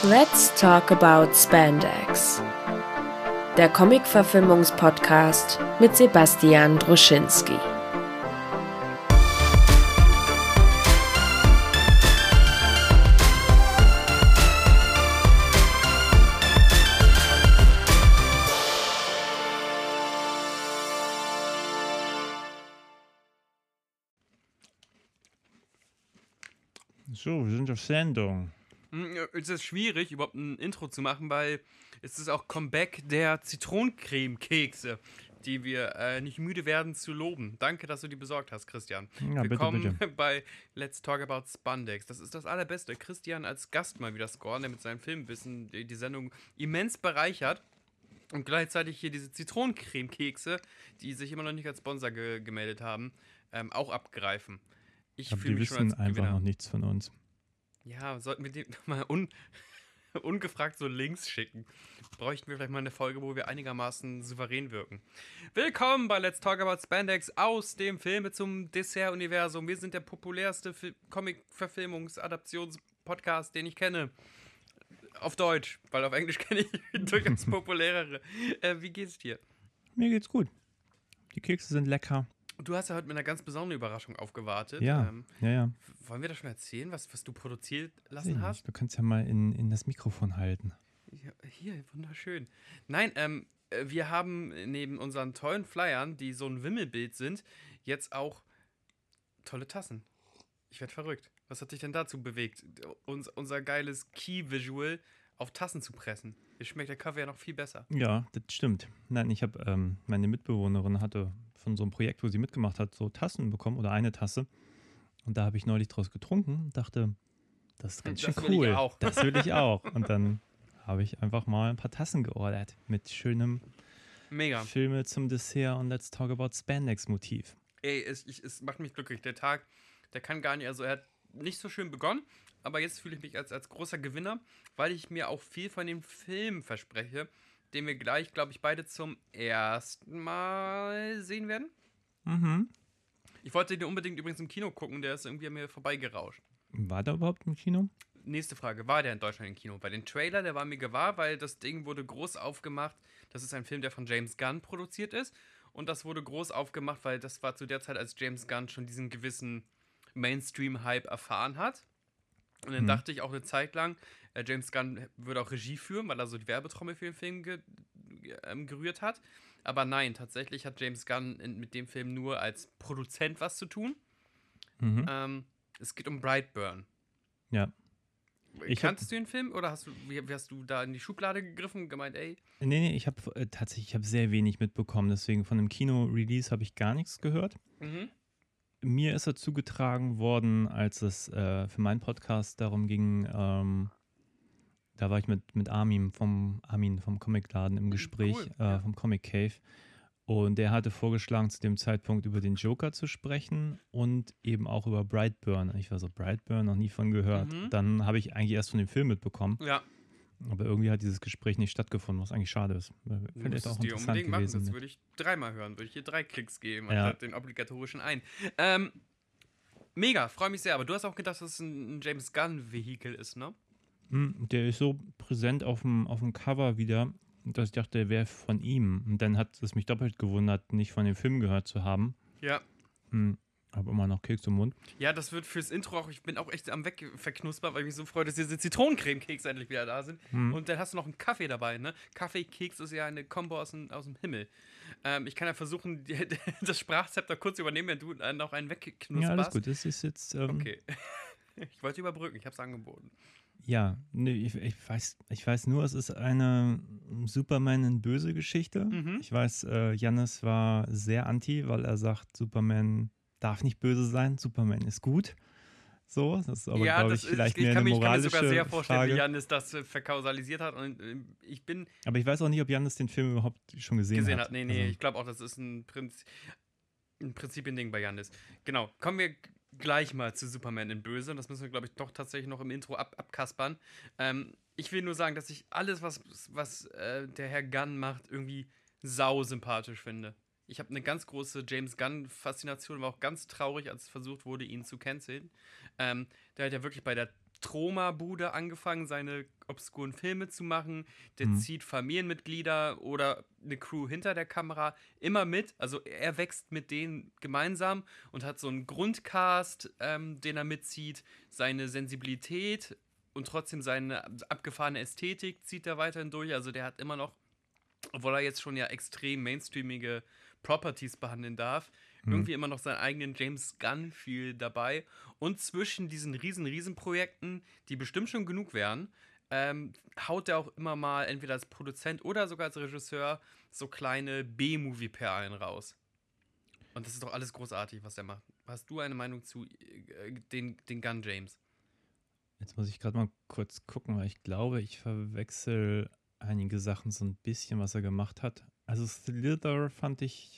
Let's talk about Spandex. Der Comic-Verfilmungs-Podcast mit Sebastian Druschinski. So, wir sind auf Sendung. Es ist schwierig, überhaupt ein Intro zu machen, weil es ist auch Comeback der Zitronencreme-Kekse, die wir nicht müde werden zu loben. Danke, dass du die besorgt hast, Christian. Ja, Willkommen bitte. bei Let's Talk About Spandex. Das ist das Allerbeste. Christian als Gast mal wieder scoren, der mit seinem Filmwissen die Sendung immens bereichert. Und gleichzeitig hier diese Zitronencreme-Kekse, die sich immer noch nicht als Sponsor gemeldet haben, auch abgreifen. Ich Aber fühle die mich schon wissen als einfach Gewinner. noch nichts von uns. Ja, sollten wir die mal ungefragt so Links schicken. Bräuchten wir vielleicht mal eine Folge, wo wir einigermaßen souverän wirken. Willkommen bei Let's Talk About Spandex aus dem Filme zum Dessert-Universum. Wir sind der populärste Comic-Verfilmungs-Adaptions-Podcast, den ich kenne. Auf Deutsch, weil auf Englisch kenne ich durchaus populärere. Wie geht's dir? Mir geht's gut. Die Kekse sind lecker. Du hast ja heute mit einer ganz besonderen Überraschung aufgewartet. Ja. Wollen wir das schon erzählen, was du produziert Weiß lassen ich hast? nicht. Du kannst ja mal in das Mikrofon halten. Ja, hier, wunderschön. Nein, wir haben neben unseren tollen Flyern, die so ein Wimmelbild sind, jetzt auch tolle Tassen. Ich werde verrückt. Was hat dich denn dazu bewegt, unser geiles Key-Visual auf Tassen zu pressen? Hier schmeckt der Kaffee ja noch viel besser. Ja, das stimmt. Nein, ich habe, meine Mitbewohnerin hatte von so einem Projekt, wo sie mitgemacht hat, so Tassen bekommen oder eine Tasse. Und da habe ich neulich draus getrunken und dachte, das ist ganz schön Das will cool. ich auch. Das will ich auch. Und dann habe ich einfach mal ein paar Tassen geordert mit schönem Mega. Filme zum Dessert und Let's Talk About Spandex-Motiv. Ey, es macht mich glücklich. Der Tag, der kann gar nicht, also er hat nicht so schön begonnen, aber jetzt fühle ich mich als großer Gewinner, weil ich mir auch viel von dem Film verspreche, den wir gleich, glaube ich, beide zum ersten Mal sehen werden. Mhm. Ich wollte den unbedingt übrigens im Kino gucken, der ist irgendwie an mir vorbeigerauscht. War der überhaupt im Kino? Nächste Frage, war der in Deutschland im Kino? Bei den Trailer, der war mir gewahr, weil das Ding wurde groß aufgemacht. Das ist ein Film, der von James Gunn produziert ist. Und das wurde groß aufgemacht, weil das war zu der Zeit, als James Gunn schon diesen gewissen Mainstream-Hype erfahren hat. Und dann dachte ich auch eine Zeit lang, James Gunn würde auch Regie führen, weil er so die Werbetrommel für den Film gerührt hat. Aber nein, tatsächlich hat James Gunn mit dem Film nur als Produzent was zu tun. Mhm. Es geht um Brightburn. Ja. Kanntest du den Film oder wie hast du da in die Schublade gegriffen und gemeint, ey? Nee, ich habe tatsächlich sehr wenig mitbekommen, deswegen von dem Kino-Release habe ich gar nichts gehört. Mhm. Mir ist er zugetragen worden, als es für meinen Podcast darum ging, da war ich mit Armin vom Comicladen im Gespräch, Cool, ja. vom Comic Cave. Und der hatte vorgeschlagen, zu dem Zeitpunkt über den Joker zu sprechen und eben auch über Brightburn. Ich war so, Brightburn, noch nie von gehört. Mhm. Dann habe ich eigentlich erst von dem Film mitbekommen. Ja, Aber irgendwie hat dieses Gespräch nicht stattgefunden, was eigentlich schade ist. du Vielleicht musst auch es dir interessant unbedingt machen. gewesen. Das würde ich dreimal hören. Würde ich hier 3 Klicks geben, Ja. anstatt den obligatorischen einen. Mega, freue mich sehr. Aber du hast auch gedacht, dass es ein James Gunn-Vehikel ist, ne? Der ist so präsent auf dem Cover wieder, dass ich dachte, der wäre von ihm. Und dann hat es mich doppelt gewundert, nicht von dem Film gehört zu haben. Ja. Habe immer noch Keks im Mund. Ja, das wird fürs Intro auch, ich bin auch echt am Wegverknuspern, weil ich mich so freue, dass diese Zitronencreme-Kekse endlich wieder da sind. Und dann hast du noch einen Kaffee dabei, ne? Kaffee-Keks ist ja eine Kombo aus dem Himmel. Ich kann ja versuchen, das Sprachzepter kurz übernehmen, wenn du noch einen wegknusperst. Ja, alles gut. Das ist jetzt. Okay. Ich wollte überbrücken, ich habe es angeboten. Ja, nee, ich weiß nur, es ist eine Superman in böse Geschichte. Mhm. Ich weiß, Jannis war sehr anti, weil er sagt, Superman darf nicht böse sein, Superman ist gut. So, das ist aber, glaube ich, vielleicht mehr eine ich kann mir moralische sogar sehr vorstellen, Frage. wie Janis das verkausalisiert hat. Und ich bin Aber ich weiß auch nicht, ob Jannis den Film überhaupt schon gesehen hat. Nee, Also, ich glaube auch, das ist ein Prinzipien-Ding bei Janis. Genau, kommen wir gleich mal zu Superman in Böse. Das müssen wir, glaube ich, doch tatsächlich noch im Intro abkaspern. Ich will nur sagen, dass ich alles, was der Herr Gunn macht, irgendwie sau sympathisch finde. Ich habe eine ganz große James Gunn-Faszination, war auch ganz traurig, als versucht wurde, ihn zu canceln. Der hat ja wirklich bei der Troma-Bude angefangen, seine obskuren Filme zu machen. Der zieht Familienmitglieder oder eine Crew hinter der Kamera immer mit. Also er wächst mit denen gemeinsam und hat so einen Grundcast, den er mitzieht. Seine Sensibilität und trotzdem seine abgefahrene Ästhetik zieht er weiterhin durch. Also der hat immer noch, obwohl er jetzt schon ja extrem mainstreamige Properties behandeln darf, irgendwie immer noch seinen eigenen James Gunn-Feel dabei. Und zwischen diesen riesen Projekten, die bestimmt schon genug wären, haut er auch immer mal entweder als Produzent oder sogar als Regisseur so kleine B-Movie-Perlen raus. Und das ist doch alles großartig, was er macht. Hast du eine Meinung zu den Gunn James? Jetzt muss ich gerade mal kurz gucken, weil ich glaube, ich verwechsel einige Sachen so ein bisschen, was er gemacht hat. Also Slither fand ich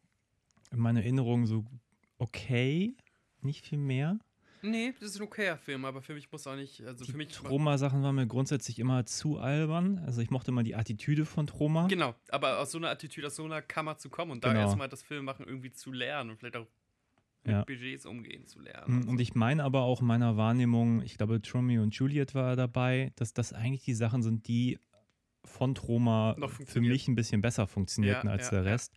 in meiner Erinnerung so okay, nicht viel mehr. Nee, das ist ein okayer Film, aber für mich muss auch nicht, also Die für mich... Troma-Sachen waren mir grundsätzlich immer zu albern. Also ich mochte immer die Attitüde von Troma. Genau, aber aus so einer Attitüde, aus so einer Kammer zu kommen und da erstmal das Filmemachen irgendwie zu lernen und vielleicht auch mit Budgets umgehen zu lernen. Und ich meine aber auch in meiner Wahrnehmung, ich glaube, Romeo und Juliet war dabei, dass das eigentlich die Sachen sind, die von Troma für mich ein bisschen besser funktionierten als der Rest.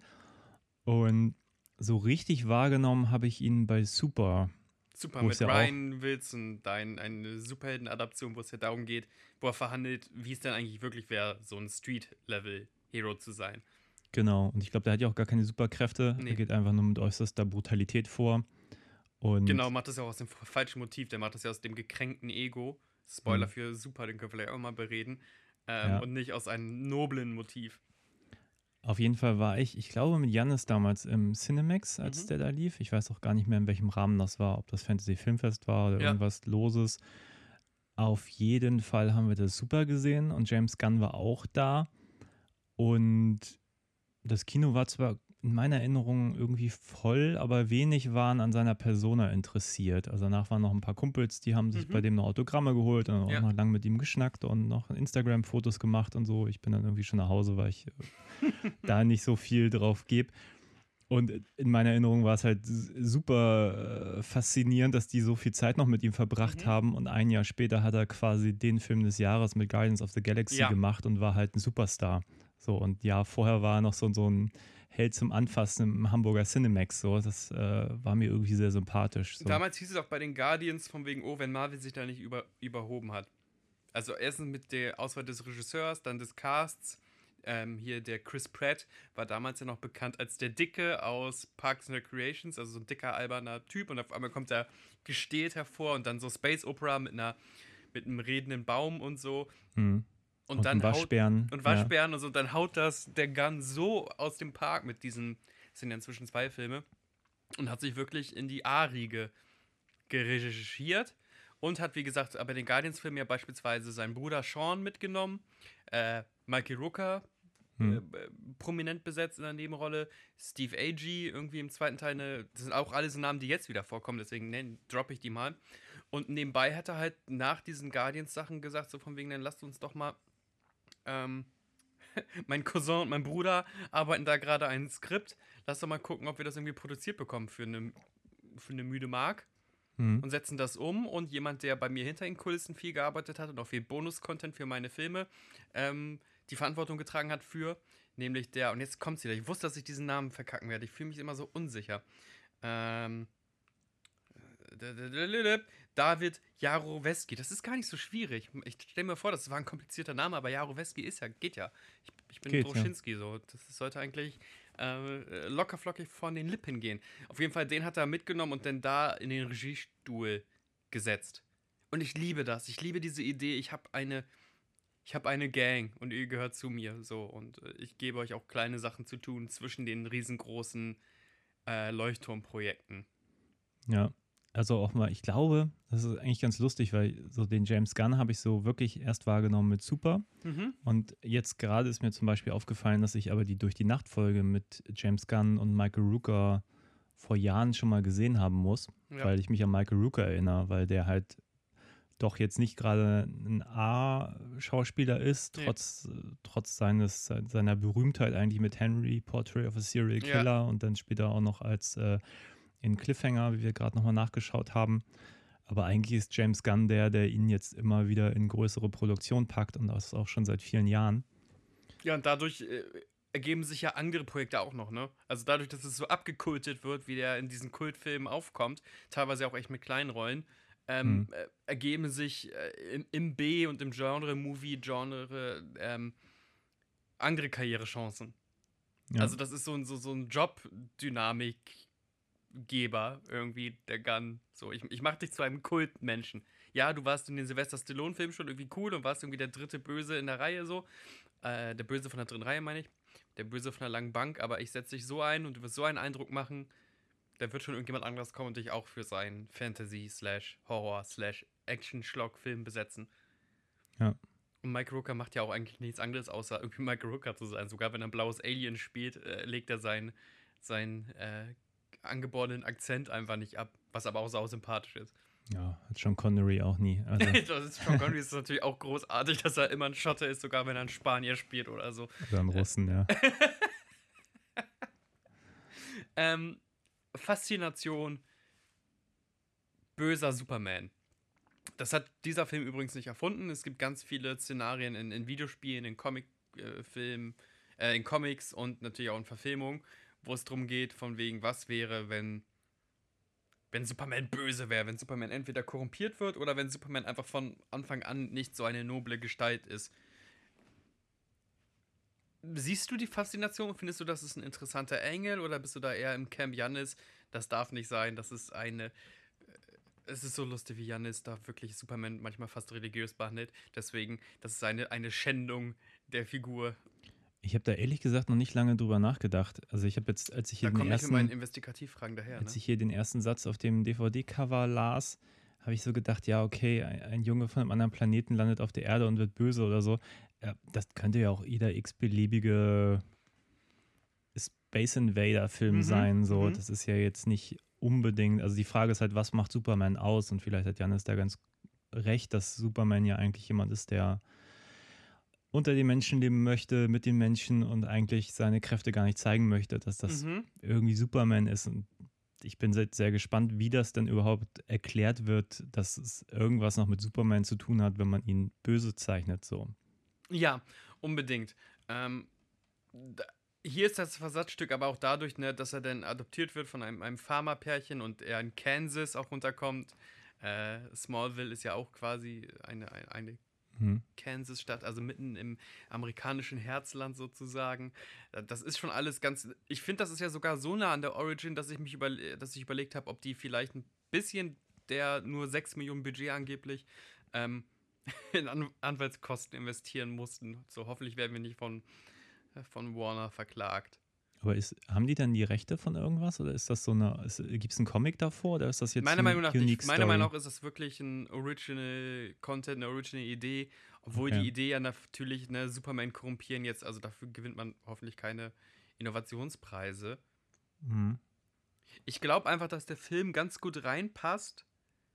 Und so richtig wahrgenommen habe ich ihn bei Super. Super, mit Ryan Wilson, eine Superhelden-Adaption, wo es ja darum geht, wo er verhandelt, wie es denn eigentlich wirklich wäre, so ein Street-Level-Hero zu sein. Genau, und ich glaube, der hat ja auch gar keine Superkräfte. Nee. Er geht einfach nur mit äußerster Brutalität vor. Und genau, macht das ja auch aus dem falschen Motiv. Der macht das ja aus dem gekränkten Ego. Spoiler für Super, den können wir vielleicht auch mal bereden. Und nicht aus einem noblen Motiv. Auf jeden Fall war ich glaube, mit Jannis damals im Cinemax, als der da lief. Ich weiß auch gar nicht mehr, in welchem Rahmen das war, ob das Fantasy Filmfest war oder irgendwas Loses. Auf jeden Fall haben wir das super gesehen und James Gunn war auch da. Und das Kino war zwar in meiner Erinnerung irgendwie voll, aber wenig waren an seiner Persona interessiert. Also danach waren noch ein paar Kumpels, die haben sich bei dem noch Autogramme geholt und auch noch lang mit ihm geschnackt und noch Instagram-Fotos gemacht und so. Ich bin dann irgendwie schon nach Hause, weil ich da nicht so viel drauf gebe. Und in meiner Erinnerung war es halt super faszinierend, dass die so viel Zeit noch mit ihm verbracht haben. Und ein Jahr später hat er quasi den Film des Jahres mit Guardians of the Galaxy gemacht und war halt ein Superstar. So, und ja, vorher war er noch so ein Held zum Anfassen im Hamburger Cinemax. So, das war mir irgendwie sehr sympathisch. So. Damals hieß es auch bei den Guardians von wegen, wenn Marvel sich da nicht überhoben hat. Also erstens mit der Auswahl des Regisseurs, dann des Casts. Hier der Chris Pratt war damals ja noch bekannt als der Dicke aus Parks and Recreations, also so ein dicker, alberner Typ. Und auf einmal kommt er gestählt hervor und dann so Space Opera mit einem redenden Baum und so. Und dann Waschbären. Und so, dann haut das der Gunn so aus dem Park mit diesen, das sind ja inzwischen 2 Filme, und hat sich wirklich in die A-Riege geregischiert und hat, wie gesagt, bei den Guardians-Filmen ja beispielsweise seinen Bruder Sean mitgenommen, Michael Rooker, prominent besetzt in der Nebenrolle, Steve Agee irgendwie im zweiten Teil, das sind auch alle so Namen, die jetzt wieder vorkommen, deswegen droppe ich die mal. Und nebenbei hat er halt nach diesen Guardians-Sachen gesagt, so von wegen, dann lasst uns doch mal mein Cousin und mein Bruder arbeiten da gerade ein Skript. Lass doch mal gucken, ob wir das irgendwie produziert bekommen für eine müde Mark. Und setzen das um. Und jemand, der bei mir hinter den Kulissen viel gearbeitet hat und auch viel Bonus-Content für meine Filme, die Verantwortung getragen hat für, nämlich und jetzt kommt's wieder, ich wusste, dass ich diesen Namen verkacken werde. Ich fühle mich immer so unsicher. David Jaroweski. Das ist gar nicht so schwierig. Ich stelle mir vor, das war ein komplizierter Name, aber Jaroweski geht ja. Ich bin Droschinski, so. Das sollte eigentlich locker flockig von den Lippen gehen. Auf jeden Fall, den hat er mitgenommen und dann da in den Regiestuhl gesetzt. Und ich liebe das. Ich liebe diese Idee. Ich habe eine Gang und ihr gehört zu mir. So. Und ich gebe euch auch kleine Sachen zu tun zwischen den riesengroßen Leuchtturmprojekten. Ja. Also auch mal, ich glaube, das ist eigentlich ganz lustig, weil so den James Gunn habe ich so wirklich erst wahrgenommen mit Super. Und jetzt gerade ist mir zum Beispiel aufgefallen, dass ich aber die Durch die Nacht-Folge mit James Gunn und Michael Rooker vor Jahren schon mal gesehen haben muss, weil ich mich an Michael Rooker erinnere, weil der halt doch jetzt nicht gerade ein A-Schauspieler ist, trotz seiner Berühmtheit eigentlich mit Henry, Portrait of a Serial Killer und dann später auch noch als in Cliffhanger, wie wir gerade nochmal nachgeschaut haben. Aber eigentlich ist James Gunn der ihn jetzt immer wieder in größere Produktion packt und das auch schon seit vielen Jahren. Ja, und dadurch ergeben sich ja andere Projekte auch noch, ne? Also dadurch, dass es so abgekultet wird, wie der in diesen Kultfilmen aufkommt, teilweise auch echt mit kleinen Rollen, ergeben sich im B- und im Movie-Genre andere Karrierechancen. Ja. Also das ist so ein Job-Dynamikgeber irgendwie, der Gunn. So, ich mach dich zu einem Kultmenschen. Ja, du warst in den Sylvester Stallone-Filmen schon irgendwie cool und warst irgendwie der dritte Böse in der Reihe so. Der Böse von der dritten Reihe, meine ich. Der Böse von der langen Bank, aber ich setze dich so ein und du wirst so einen Eindruck machen, da wird schon irgendjemand anderes kommen und dich auch für seinen Fantasy/Horror/Action-Schlock-Film besetzen. Ja. Und Mike Rooker macht ja auch eigentlich nichts anderes, außer irgendwie Mike Rooker zu sein. Sogar wenn er ein blaues Alien spielt, legt er seinen angeborenen Akzent einfach nicht ab, was aber auch sau sympathisch ist. Ja, hat Sean Connery auch nie. Also. Sean Connery ist natürlich auch großartig, dass er immer ein Schotte ist, sogar wenn er einen Spanier spielt oder so. Oder einen Russen, ja. Faszination böser Superman. Das hat dieser Film übrigens nicht erfunden. Es gibt ganz viele Szenarien in Videospielen, in Comicfilmen, in Comics und natürlich auch in Verfilmungen, wo es darum geht, von wegen, was wäre, wenn Superman böse wäre, wenn Superman entweder korrumpiert wird oder wenn Superman einfach von Anfang an nicht so eine noble Gestalt ist. Siehst du die Faszination? Findest du, das ist ein interessanter Engel oder bist du da eher im Camp Jannis? Das darf nicht sein, das ist es ist so lustig, wie Jannis da wirklich Superman manchmal fast religiös behandelt. Deswegen, das ist eine Schändung der Figur. Ich habe da ehrlich gesagt noch nicht lange drüber nachgedacht. Also ich habe jetzt, als ich hier den ersten Satz auf dem DVD-Cover las, habe ich so gedacht, ja okay, ein Junge von einem anderen Planeten landet auf der Erde und wird böse oder so. Das könnte ja auch jeder x-beliebige Space Invader-Film sein. So. Das ist ja jetzt nicht unbedingt, also die Frage ist halt, was macht Superman aus? Und vielleicht hat Jannis da ganz recht, dass Superman ja eigentlich jemand ist, der unter den Menschen leben möchte, mit den Menschen und eigentlich seine Kräfte gar nicht zeigen möchte, dass das irgendwie Superman ist. Und ich bin sehr gespannt, wie das denn überhaupt erklärt wird, dass es irgendwas noch mit Superman zu tun hat, wenn man ihn böse zeichnet. So. Ja, unbedingt. Hier ist das Versatzstück aber auch dadurch, ne, dass er dann adoptiert wird von einem Farmerpärchen und er in Kansas auch runterkommt. Smallville ist ja auch quasi eine Kansas-Stadt, also mitten im amerikanischen Herzland sozusagen. Das ist schon alles ganz. Ich finde, das ist ja sogar so nah an der Origin, dass ich überlegt habe, ob die vielleicht ein bisschen der nur 6 Millionen Budget angeblich in Anwaltskosten investieren mussten. So, hoffentlich werden wir nicht von Warner verklagt. Aber haben die dann die Rechte von irgendwas oder ist das gibt es einen Comic davor oder ist das jetzt Meiner Meinung nach ist das wirklich ein Original Content, eine Original Idee, obwohl die Idee ja natürlich Superman korrumpieren jetzt, also dafür gewinnt man hoffentlich keine Innovationspreise. Ich glaube einfach, dass der Film ganz gut reinpasst,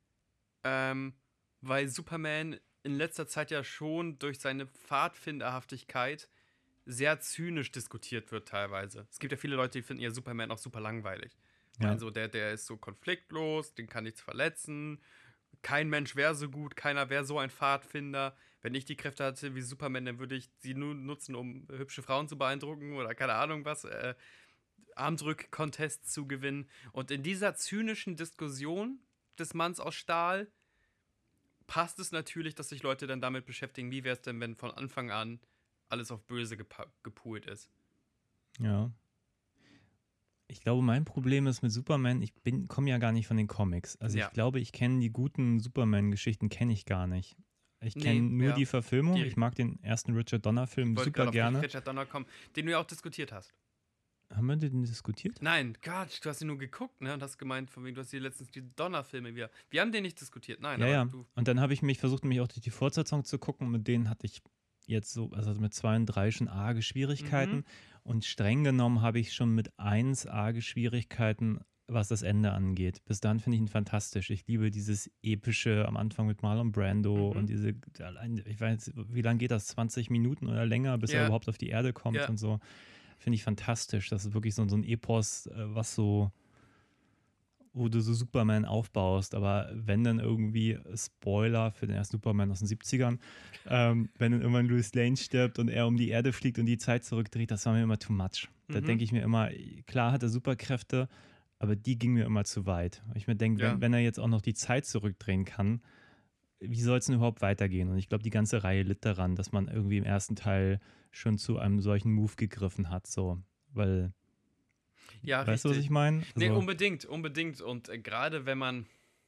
weil Superman in letzter Zeit ja schon durch seine Pfadfinderhaftigkeit sehr zynisch diskutiert wird teilweise. Es gibt ja viele Leute, die finden ja Superman auch super langweilig. Ja. Also der ist so konfliktlos, den kann nichts verletzen, kein Mensch wäre so gut, keiner wäre so ein Pfadfinder. Wenn ich die Kräfte hatte wie Superman, dann würde ich sie nur nutzen, um hübsche Frauen zu beeindrucken oder keine Ahnung was, Armdrück-Contests zu gewinnen. Und in dieser zynischen Diskussion des Manns aus Stahl passt es natürlich, dass sich Leute dann damit beschäftigen, wie wäre es denn, wenn von Anfang an alles auf böse gepoolt ist. Ja. Ich glaube, mein Problem ist mit Superman, ich komme ja gar nicht von den Comics. Also ich glaube, ich kenne die guten Superman-Geschichten, kenne ich gar nicht. Ich kenne nur die Verfilmung. Ich mag den ersten Richard Donner-Film super gerne. Richard Donner kommen, den du ja auch diskutiert hast. Haben wir den diskutiert? Nein, Gott, du hast ihn nur geguckt, ne? Und hast gemeint, von wegen, du hast hier letztens die Donner-Filme wieder. Wir haben den nicht diskutiert, nein. Ja. Und dann habe ich versucht, mich auch durch die Fortsetzung zu gucken. Mit denen hatte ich jetzt so, also mit 2 und 3 schon arge Schwierigkeiten. Und streng genommen habe ich schon mit 1 arge Schwierigkeiten, was das Ende angeht. Bis dahin finde ich ihn fantastisch. Ich liebe dieses epische am Anfang mit Marlon Brando und ich weiß, wie lange geht das? 20 Minuten oder länger, bis er überhaupt auf die Erde kommt und so. Finde ich fantastisch. Das ist wirklich so ein Epos, was so wo du so Superman aufbaust, aber wenn dann irgendwie, Spoiler für den ersten Superman aus den 70ern, wenn dann irgendwann Lois Lane stirbt und er um die Erde fliegt und die Zeit zurückdreht, das war mir immer too much. Da denke ich mir immer, klar hat er Superkräfte, aber die ging mir immer zu weit. Ich mir denke, wenn er jetzt auch noch die Zeit zurückdrehen kann, wie soll es denn überhaupt weitergehen? Und ich glaube, die ganze Reihe litt daran, dass man irgendwie im ersten Teil schon zu einem solchen Move gegriffen hat, so, weil ja, weißt du, was ich meine? Also, nee, unbedingt. Und gerade wenn man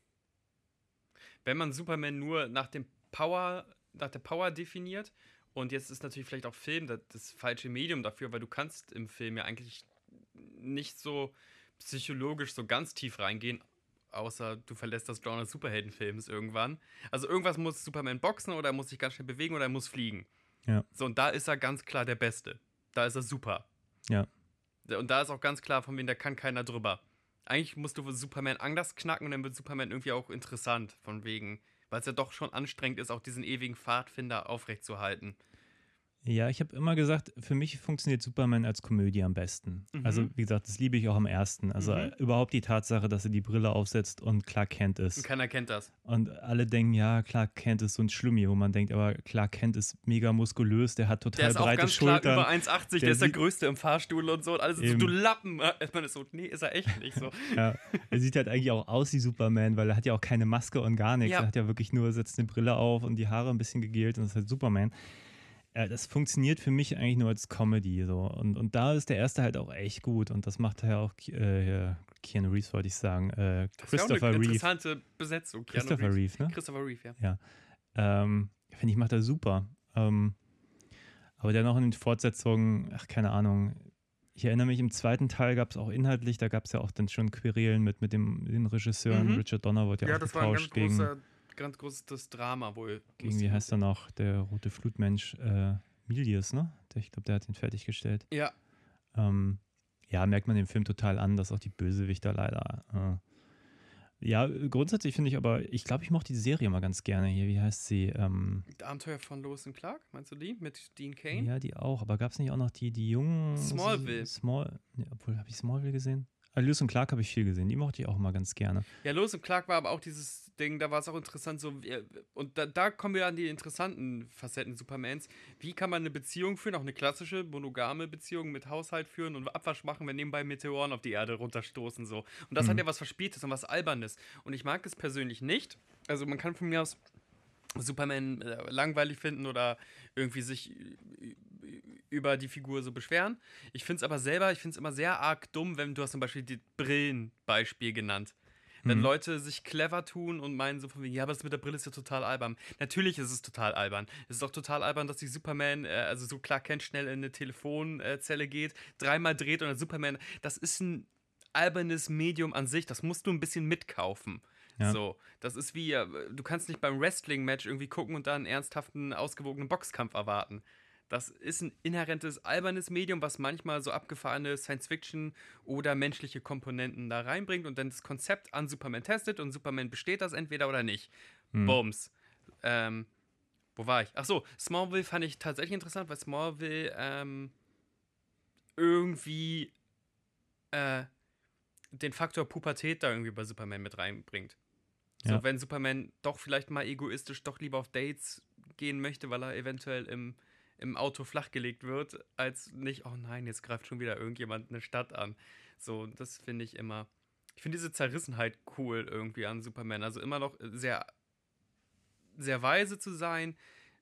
Superman nur nach der Power definiert, und jetzt ist natürlich vielleicht auch Film das falsche Medium dafür, weil du kannst im Film ja eigentlich nicht so psychologisch so ganz tief reingehen, außer du verlässt das Genre des Superheldenfilms irgendwann. Also irgendwas muss Superman boxen oder er muss sich ganz schnell bewegen oder er muss fliegen. Ja. So, und da ist er ganz klar der Beste. Da ist er super. Ja. Und da ist auch ganz klar, von wem da kann keiner drüber. Eigentlich musst du Superman anders knacken und dann wird Superman irgendwie auch interessant, von wegen, weil es ja doch schon anstrengend ist, auch diesen ewigen Pfadfinder aufrechtzuerhalten. Ja, ich habe immer gesagt, für mich funktioniert Superman als Komödie am besten. Also, wie gesagt, das liebe ich auch am ersten. Also überhaupt die Tatsache, dass er die Brille aufsetzt und Clark Kent ist. Und keiner kennt das. Und alle denken, ja, Clark Kent ist so ein Schlummi, wo man denkt, aber Clark Kent ist mega muskulös, der hat total breite Schultern. Der ist auch ganz klar über 1,80, der ist der Größte im Fahrstuhl und so. Und alles so, du Lappen. Man ist so, nee, ist er echt nicht so. Ja, er sieht halt eigentlich auch aus wie Superman, weil er hat ja auch keine Maske und gar nichts. Ja. Er hat ja wirklich nur, setzt eine Brille auf und die Haare ein bisschen gegelt und das ist halt Superman. Das funktioniert für mich eigentlich nur als Comedy. So. Und da ist der erste halt auch echt gut. Und das macht ja auch Keanu Reeves, wollte ich sagen. Christopher Reeve. Interessante Besetzung. Christopher Reeve, ne? Christopher Reeve, ja. Finde ich, macht er super. Aber dann noch in den Fortsetzungen, keine Ahnung. Ich erinnere mich, im zweiten Teil gab es auch inhaltlich, da gab es ja auch dann schon Querelen mit den Regisseuren. Richard Donner wurde ja auch getauscht gegen... ganz großes Drama wohl. Wie heißt er noch? Der rote Flutmensch, Milius, ne? Ich glaube, der hat ihn fertiggestellt. Ja. Ja, merkt man dem Film total an, dass auch die Bösewichter leider. Ja, grundsätzlich finde ich aber, ich glaube, ich mochte die Serie mal ganz gerne hier. Wie heißt sie? Die Abenteuer von Lois und Clark, meinst du die? Mit Dean Cain? Ja, die auch. Aber gab es nicht auch noch die jungen... Smallville. Obwohl, habe ich Smallville gesehen? Lewis und Clark habe ich viel gesehen, die mochte ich auch mal ganz gerne. Ja, Lewis und Clark war aber auch dieses Ding, da war es auch interessant, so, und da kommen wir an die interessanten Facetten Supermans. Wie kann man eine Beziehung führen, auch eine klassische, monogame Beziehung mit Haushalt führen und Abwasch machen, wenn nebenbei Meteoren auf die Erde runterstoßen, so. Und das hat ja was Verspieltes und was Albernes. Und ich mag es persönlich nicht. Also man kann von mir aus Superman langweilig finden oder irgendwie sich über die Figur so beschweren. Ich finde es immer sehr arg dumm, wenn du hast zum Beispiel die Brillenbeispiel genannt. Wenn Leute sich clever tun und meinen so von wegen, ja, aber das mit der Brille ist ja total albern. Natürlich ist es total albern. Es ist auch total albern, dass sich Superman, also so Clark Kent schnell in eine Telefonzelle geht, dreimal dreht und der Superman, das ist ein albernes Medium an sich, das musst du ein bisschen mitkaufen. Ja. So, das ist wie, du kannst nicht beim Wrestling-Match irgendwie gucken und da einen ernsthaften, ausgewogenen Boxkampf erwarten. Das ist ein inhärentes, albernes Medium, was manchmal so abgefahrene Science-Fiction oder menschliche Komponenten da reinbringt und dann das Konzept an Superman testet und Superman besteht das entweder oder nicht. Bums. Wo war ich? Achso, Smallville fand ich tatsächlich interessant, weil Smallville irgendwie den Faktor Pubertät da irgendwie bei Superman mit reinbringt. So, ja. Wenn Superman doch vielleicht mal egoistisch doch lieber auf Dates gehen möchte, weil er eventuell im Auto flachgelegt wird, als nicht, oh nein, jetzt greift schon wieder irgendjemand eine Stadt an. So, das finde ich immer. Ich finde diese Zerrissenheit cool irgendwie an Superman. Also immer noch sehr, sehr weise zu sein,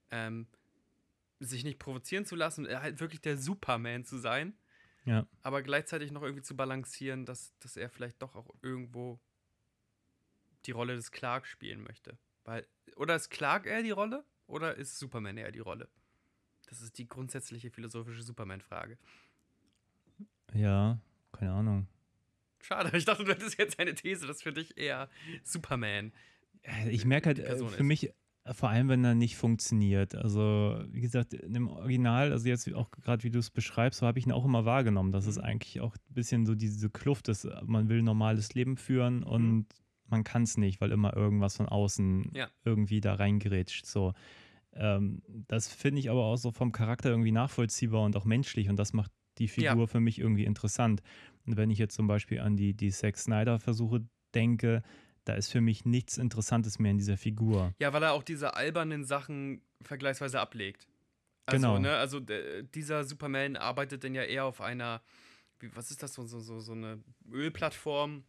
sich nicht provozieren zu lassen und halt wirklich der Superman zu sein. Ja. Aber gleichzeitig noch irgendwie zu balancieren, dass er vielleicht doch auch irgendwo die Rolle des Clark spielen möchte. Oder ist Clark eher die Rolle? Oder ist Superman eher die Rolle? Das ist die grundsätzliche philosophische Superman-Frage. Ja, keine Ahnung. Schade, ich dachte, du hättest jetzt eine These, dass für dich eher Superman. Ich merke halt für mich, vor allem, wenn er nicht funktioniert. Also, wie gesagt, in dem Original, also jetzt auch gerade wie du es beschreibst, so habe ich ihn auch immer wahrgenommen, dass es eigentlich auch ein bisschen so diese Kluft ist. Man will ein normales Leben führen und man kann es nicht, weil immer irgendwas von außen irgendwie da reingrätscht. So. Das finde ich aber auch so vom Charakter irgendwie nachvollziehbar und auch menschlich und das macht die Figur für mich irgendwie interessant. Und wenn ich jetzt zum Beispiel an die Zack Snyder-Versuche denke, da ist für mich nichts Interessantes mehr in dieser Figur. Ja, weil er auch diese albernen Sachen vergleichsweise ablegt. Also, Genau. ne, also dieser Superman arbeitet dann ja eher auf einer, was ist das, so eine Ölplattform.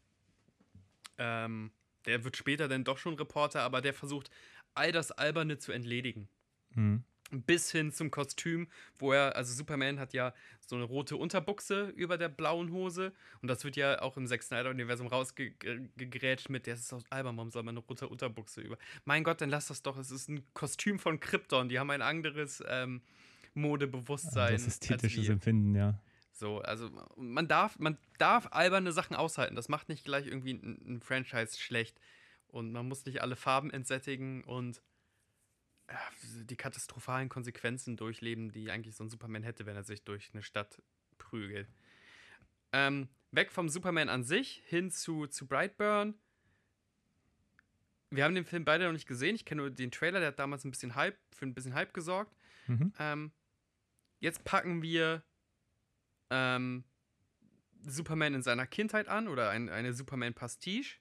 Der wird später dann doch schon Reporter, aber der versucht, all das Alberne zu entledigen. Mhm. Bis hin zum Kostüm, wo also Superman hat ja so eine rote Unterbuchse über der blauen Hose und das wird ja auch im Zack Snyder-Universum rausgegrätscht mit, das ist aus albern, warum soll man eine rote Unterbuchse über? Mein Gott, dann lass das doch, es ist ein Kostüm von Krypton, die haben ein anderes Modebewusstsein. Das ästhetisches Empfinden, ja. So, also man darf alberne Sachen aushalten, das macht nicht gleich irgendwie ein Franchise schlecht und man muss nicht alle Farben entsättigen und die katastrophalen Konsequenzen durchleben, die eigentlich so ein Superman hätte, wenn er sich durch eine Stadt prügelt. Weg vom Superman an sich, hin zu Brightburn. Wir haben den Film beide noch nicht gesehen. Ich kenne nur den Trailer, der hat damals für ein bisschen Hype gesorgt. Mhm. Jetzt packen wir Superman in seiner Kindheit an oder eine Superman-Pastiche.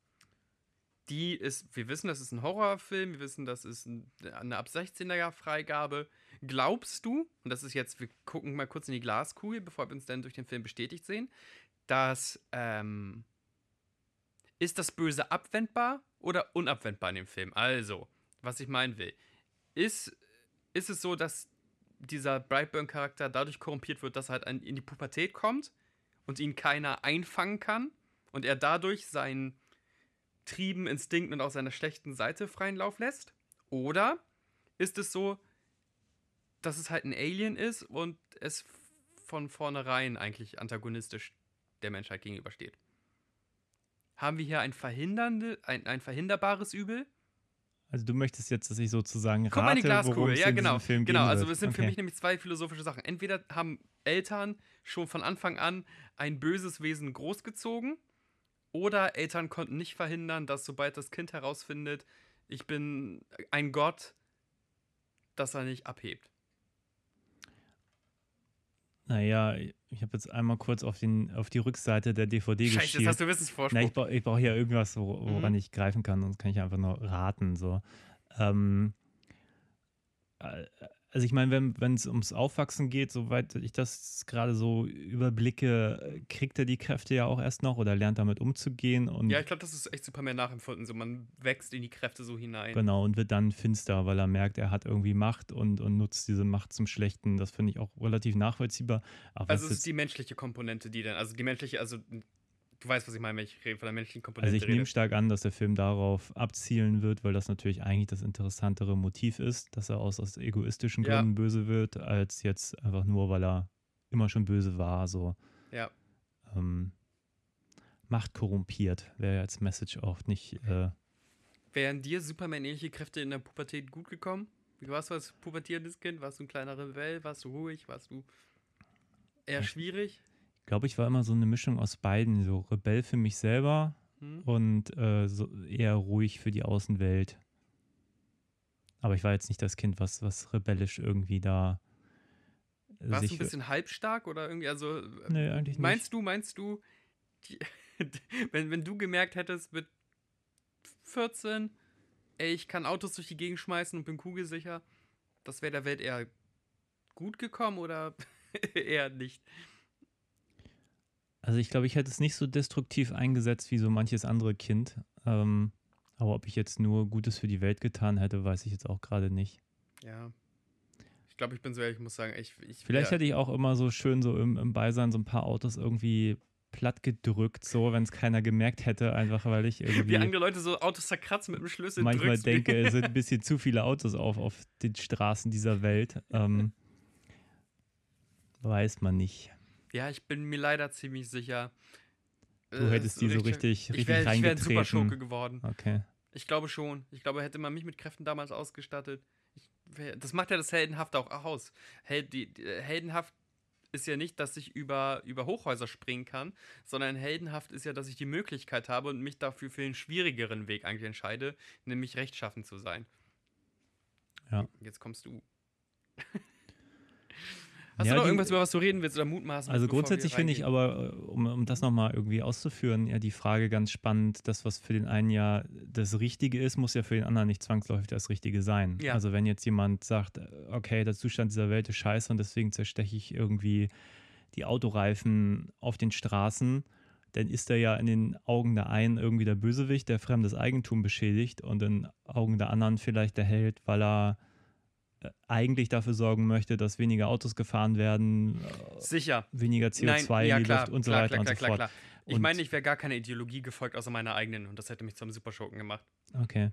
Wir wissen, das ist ein Horrorfilm, wir wissen, das ist eine ab 16er Freigabe. Glaubst du, und das ist jetzt, wir gucken mal kurz in die Glaskugel, bevor wir uns dann durch den Film bestätigt sehen, dass, ist das Böse abwendbar oder unabwendbar in dem Film? Also, was ich meinen will, ist es so, dass dieser Brightburn-Charakter dadurch korrumpiert wird, dass er halt in die Pubertät kommt und ihn keiner einfangen kann und er dadurch seinen Trieben, Instinkten und auch seiner schlechten Seite freien Lauf lässt? Oder ist es so, dass es halt ein Alien ist und es von vornherein eigentlich antagonistisch der Menschheit gegenübersteht? Haben wir hier ein verhinderbares Übel? Also du möchtest jetzt, dass ich sozusagen Guck mal in die rate, worum Glaskugel. es Ja, in genau. diesem Film Genau, gehen also wird. es sind für mich nämlich zwei philosophische Sachen. Entweder haben Eltern schon von Anfang an ein böses Wesen großgezogen oder Eltern konnten nicht verhindern, dass sobald das Kind herausfindet, ich bin ein Gott, dass er nicht abhebt. Naja, ich habe jetzt einmal kurz auf die Rückseite der DVD Scheiße, geschielt. jetzt hast du Wissensvorsprung. Na, ich brauche ja irgendwas, woran ich greifen kann, sonst kann ich einfach nur raten. So. Also ich meine, wenn es ums Aufwachsen geht, soweit ich das gerade so überblicke, kriegt er die Kräfte ja auch erst noch oder lernt damit umzugehen. Und Ja, ich glaube, das ist echt Superman nachempfunden. So, man wächst in die Kräfte so hinein. Genau, und wird dann finster, weil er merkt, er hat irgendwie Macht und nutzt diese Macht zum Schlechten. Das finde ich auch relativ nachvollziehbar. Aber also es ist die menschliche Komponente, die dann, also du weißt, was ich meine, wenn ich rede von der menschlichen Komponente. Also ich nehme stark an, dass der Film darauf abzielen wird, weil das natürlich eigentlich das interessantere Motiv ist, dass er aus egoistischen Gründen böse wird, als jetzt einfach nur, weil er immer schon böse war. So. Ja. Macht korrumpiert, wäre als Message auch nicht. Wären dir Superman-ähnliche Kräfte in der Pubertät gut gekommen? Wie warst du als pubertierendes Kind? Warst du ein kleiner Rebell? Warst du ruhig? Warst du eher schwierig? Ich glaube, ich war immer so eine Mischung aus beiden. So Rebell für mich selber und so eher ruhig für die Außenwelt. Aber ich war jetzt nicht das Kind, was rebellisch irgendwie da. Warst du ein bisschen halbstark oder irgendwie? Also, nee, eigentlich nicht. Meinst du, wenn du gemerkt hättest mit 14, ey, ich kann Autos durch die Gegend schmeißen und bin kugelsicher, das wäre der Welt eher gut gekommen oder eher nicht? Also ich glaube, ich hätte es nicht so destruktiv eingesetzt wie so manches andere Kind. Aber ob ich jetzt nur Gutes für die Welt getan hätte, weiß ich jetzt auch gerade nicht. Ja. Ich glaube, ich bin so ehrlich, ich muss sagen, Vielleicht hätte ich auch immer so schön so im Beisein so ein paar Autos irgendwie platt gedrückt, so, wenn es keiner gemerkt hätte, einfach weil ich irgendwie... Wie andere Leute so Autos zerkratzen mit dem Schlüssel manchmal denke, es sind ein bisschen zu viele Autos auf den Straßen dieser Welt. Weiß man nicht. Ja, ich bin mir leider ziemlich sicher. Du hättest die so richtig reingetreten. Ich wäre ein Superschurke geworden. Okay. Ich glaube schon. Ich glaube, hätte man mich mit Kräften damals ausgestattet. Das macht ja das Heldenhafte auch aus. Heldenhaft ist ja nicht, dass ich über Hochhäuser springen kann, sondern heldenhaft ist ja, dass ich die Möglichkeit habe und mich dafür für den schwierigeren Weg eigentlich entscheide, nämlich rechtschaffen zu sein. Ja. Jetzt kommst du. Hast du noch irgendwas, über was du reden willst oder mutmaßen? Also grundsätzlich finde ich aber, um das nochmal irgendwie auszuführen, ja die Frage ganz spannend, das, was für den einen ja das Richtige ist, muss ja für den anderen nicht zwangsläufig das Richtige sein. Ja. Also wenn jetzt jemand sagt, okay, der Zustand dieser Welt ist scheiße und deswegen zersteche ich irgendwie die Autoreifen auf den Straßen, dann ist er ja in den Augen der einen irgendwie der Bösewicht, der fremdes Eigentum beschädigt und in den Augen der anderen vielleicht der Held, weil er eigentlich dafür sorgen möchte, dass weniger Autos gefahren werden, sicher, weniger CO2 in die Luft und so weiter und so fort. Ich meine, ich wäre gar keine Ideologie gefolgt, außer meiner eigenen und das hätte mich zum Superschurken gemacht. Okay.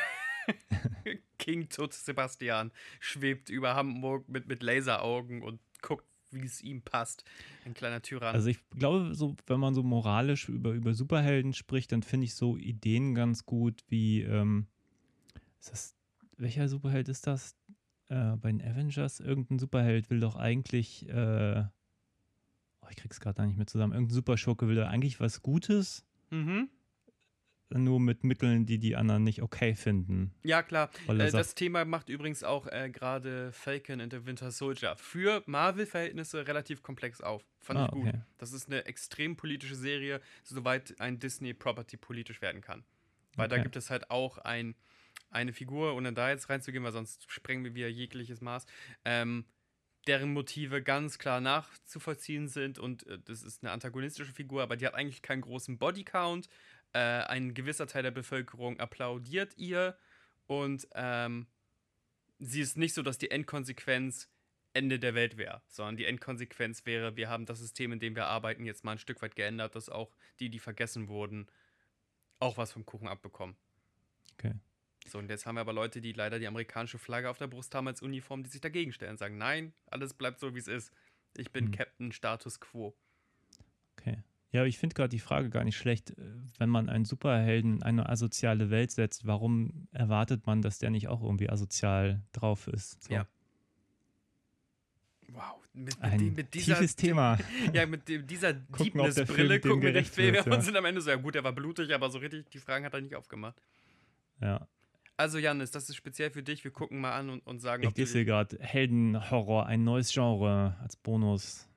King Tut Sebastian schwebt über Hamburg mit Laseraugen und guckt, wie es ihm passt. Ein kleiner Tyrann. Also ich glaube, so, wenn man so moralisch über Superhelden spricht, dann finde ich so Ideen ganz gut wie, welcher Superheld ist das? Bei den Avengers, irgendein Superheld will doch eigentlich, ich krieg's gerade nicht mehr zusammen, irgendein Superschurke will doch eigentlich was Gutes, nur mit Mitteln, die die anderen nicht okay finden. Ja, klar. Das Thema macht übrigens auch gerade Falcon and the Winter Soldier für Marvel-Verhältnisse relativ komplex auf. Fand ich gut. Das ist eine extrem politische Serie, soweit ein Disney-Property politisch werden kann. Weil da gibt es halt auch eine Figur, ohne da jetzt reinzugehen, weil sonst sprengen wir wieder jegliches Maß, deren Motive ganz klar nachzuvollziehen sind und das ist eine antagonistische Figur, aber die hat eigentlich keinen großen Bodycount. Ein gewisser Teil der Bevölkerung applaudiert ihr und sie ist nicht so, dass die Endkonsequenz Ende der Welt wäre, sondern die Endkonsequenz wäre, wir haben das System, in dem wir arbeiten, jetzt mal ein Stück weit geändert, dass auch die vergessen wurden, auch was vom Kuchen abbekommen. Okay. So, und jetzt haben wir aber Leute, die leider die amerikanische Flagge auf der Brust haben als Uniform, die sich dagegen stellen und sagen, nein, alles bleibt so, wie es ist. Ich bin Captain Status Quo. Okay. Ja, aber ich finde gerade die Frage gar nicht schlecht, wenn man einen Superhelden in eine asoziale Welt setzt, warum erwartet man, dass der nicht auch irgendwie asozial drauf ist? So. Ja. Wow, mit dieser tiefes Thema. Ja, mit dieser Deepness-Brille gucken wir den Film und sind am Ende so, ja gut, er war blutig, aber so richtig, die Fragen hat er nicht aufgemacht. Ja. Also Jannis, das ist speziell für dich, wir gucken mal an und sagen, ich lese gerade Heldenhorror, ein neues Genre als Bonus.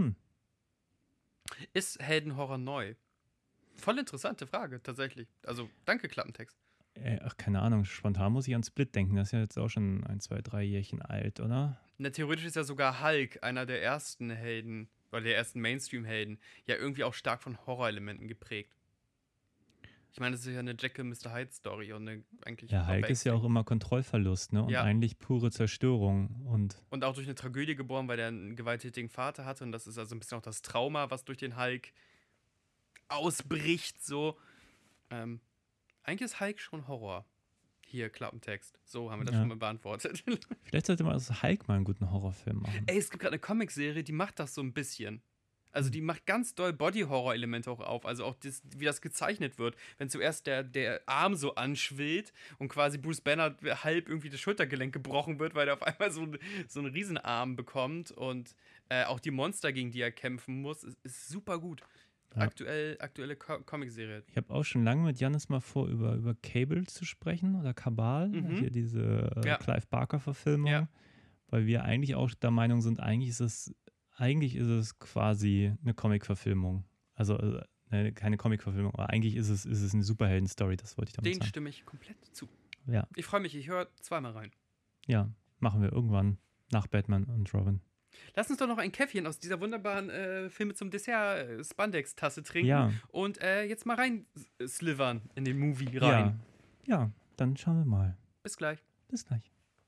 Ist Heldenhorror neu? Voll interessante Frage, tatsächlich. Also, danke, Klappentext. Keine Ahnung, spontan muss ich an Split denken. Das ist ja jetzt auch schon 1, 2, 3 Jährchen alt, oder? Na, theoretisch ist ja sogar Hulk, einer der ersten Helden, oder der ersten Mainstream-Helden, ja irgendwie auch stark von Horrorelementen geprägt. Ich meine, das ist ja eine Jekyll Mr. Hyde Story und eigentlich. Ja, Hulk ist ja auch immer Kontrollverlust, ne? Und eigentlich pure Zerstörung. Und auch durch eine Tragödie geboren, weil der einen gewalttätigen Vater hatte. Und das ist also ein bisschen auch das Trauma, was durch den Hulk ausbricht. So. Eigentlich ist Hulk schon Horror. Hier, Klappentext. So haben wir das schon mal beantwortet. Vielleicht sollte man aus Hulk mal einen guten Horrorfilm machen. Ey, es gibt gerade eine Comicserie, die macht das so ein bisschen. Also die macht ganz doll Body-Horror-Elemente auch auf. Also auch wie das gezeichnet wird. Wenn zuerst der Arm so anschwillt und quasi Bruce Banner halb irgendwie das Schultergelenk gebrochen wird, weil er auf einmal so einen Riesenarm bekommt. Und auch die Monster, gegen die er kämpfen muss, ist super gut. Ja. Aktuelle Comicserie. Ich habe auch schon lange mit Jannis mal vor, über Cable zu sprechen oder Kabal. Hier diese Clive Barker-Verfilmung. Ja. Weil wir eigentlich auch der Meinung sind, eigentlich ist es quasi eine Comic-Verfilmung. Also keine Comic-Verfilmung, aber eigentlich ist es eine Superhelden-Story, das wollte ich damit sagen. Den stimme ich komplett zu. Ja. Ich freue mich, ich höre zweimal rein. Ja, machen wir irgendwann nach Batman und Robin. Lass uns doch noch ein Käffchen aus dieser wunderbaren Filme zum Dessert Spandex-Tasse trinken. Ja. Und jetzt mal rein slivern in den Movie rein. Ja, dann schauen wir mal. Bis gleich. Bis gleich.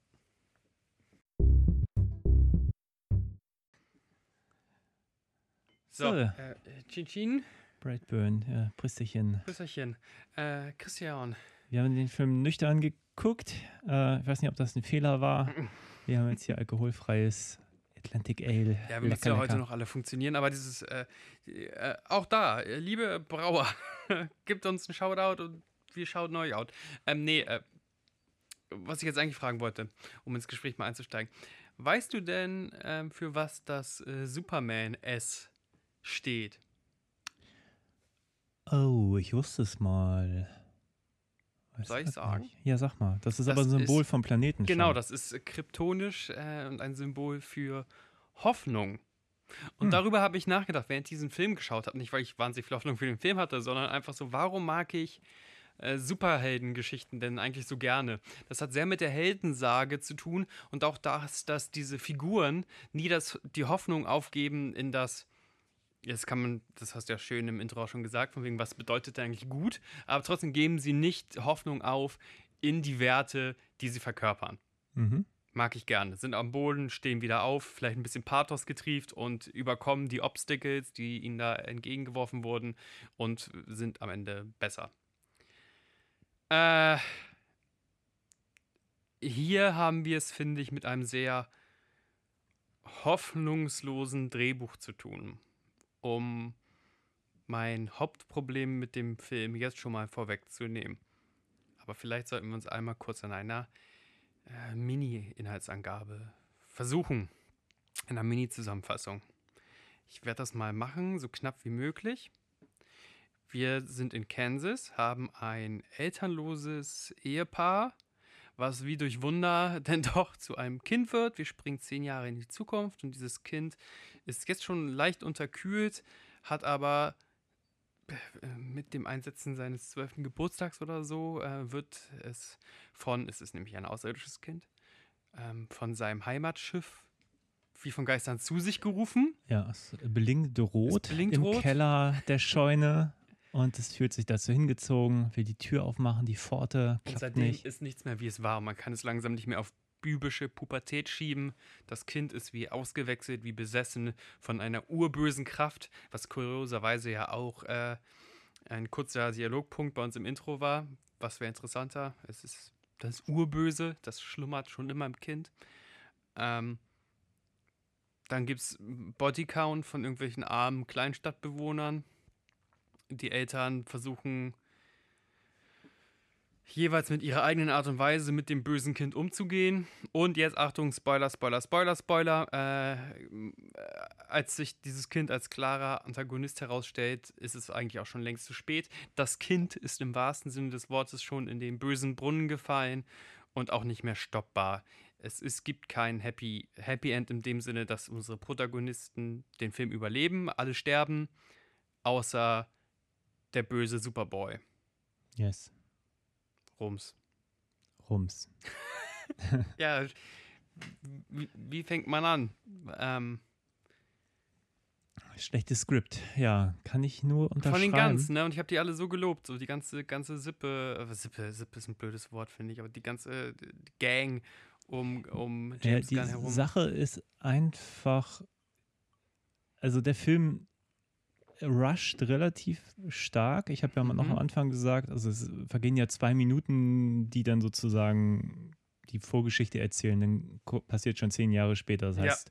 So, Chin-Chin. Brightburn, Prüsterchen. Christian. Wir haben den Film nüchtern geguckt. Ich weiß nicht, ob das ein Fehler war. Wir haben jetzt hier alkoholfreies Atlantic Ale. Ja, wir müssen ja heute noch alle funktionieren, aber dieses, auch da, liebe Brauer, gibt uns einen Shoutout und wir schauen neu out. Was ich jetzt eigentlich fragen wollte, um ins Gespräch mal einzusteigen. Weißt du denn, für was das Superman S steht? Oh, ich wusste es mal. Soll ich sagen? Ja, sag mal. Das ist aber ein Symbol vom Planeten. Genau, das ist kryptonisch und ein Symbol für Hoffnung. Und darüber habe ich nachgedacht, während ich diesen Film geschaut habe. Nicht, weil ich wahnsinnig viel Hoffnung für den Film hatte, sondern einfach so, warum mag ich Superheldengeschichten denn eigentlich so gerne? Das hat sehr mit der Heldensage zu tun und auch dass diese Figuren nie die Hoffnung aufgeben in das. Jetzt kann man, das hast du ja schön im Intro auch schon gesagt, von wegen, was bedeutet eigentlich gut, aber trotzdem geben sie nicht Hoffnung auf in die Werte, die sie verkörpern. Mhm. Mag ich gerne. Sind am Boden, stehen wieder auf, vielleicht ein bisschen Pathos getrieft und überkommen die Obstacles, die ihnen da entgegengeworfen wurden und sind am Ende besser. Hier haben wir es, finde ich, mit einem sehr hoffnungslosen Drehbuch zu tun. Um mein Hauptproblem mit dem Film jetzt schon mal vorwegzunehmen. Aber vielleicht sollten wir uns einmal kurz an einer Mini-Inhaltsangabe versuchen. In einer Mini-Zusammenfassung. Ich werde das mal machen, so knapp wie möglich. Wir sind in Kansas, haben ein elternloses Ehepaar, was wie durch Wunder denn doch zu einem Kind wird. Wir springen 10 Jahre in die Zukunft und dieses Kind ist jetzt schon leicht unterkühlt, hat aber mit dem Einsetzen seines 12. Geburtstags oder so, es ist nämlich ein außerirdisches Kind, von seinem Heimatschiff wie von Geistern zu sich gerufen. Ja, es blinkt rot im Keller der Scheune. Und es fühlt sich dazu hingezogen, will die Tür aufmachen, die Pforte klappt und seitdem nicht. ist nichts mehr, wie es war. Man kann es langsam nicht mehr auf bübische Pubertät schieben. Das Kind ist wie ausgewechselt, wie besessen von einer urbösen Kraft, was kurioserweise ja auch ein kurzer Dialogpunkt bei uns im Intro war. Was wäre interessanter? Es ist das Urböse, das schlummert schon immer im Kind. Dann gibt es Bodycount von irgendwelchen armen Kleinstadtbewohnern. Die Eltern versuchen jeweils mit ihrer eigenen Art und Weise mit dem bösen Kind umzugehen. Und jetzt, Achtung, Spoiler, Spoiler, Spoiler, Spoiler. Als sich dieses Kind als klarer Antagonist herausstellt, ist es eigentlich auch schon längst zu spät. Das Kind ist im wahrsten Sinne des Wortes schon in den bösen Brunnen gefallen und auch nicht mehr stoppbar. Es gibt kein Happy End in dem Sinne, dass unsere Protagonisten den Film überleben. Alle sterben, außer der böse Superboy. Yes. Rums. Ja, wie fängt man an? Schlechtes Skript, ja, kann ich nur unterschreiben. Von den ganzen, ne? Und ich habe die alle so gelobt, so die ganze Sippe ist ein blödes Wort, finde ich, aber die ganze Gang um James Gunn herum. Die Sache ist einfach, also der Film rusht relativ stark. Ich habe ja noch am Anfang gesagt, also es vergehen ja 2 Minuten, die dann sozusagen die Vorgeschichte erzählen, dann passiert schon 10 Jahre später. Das heißt,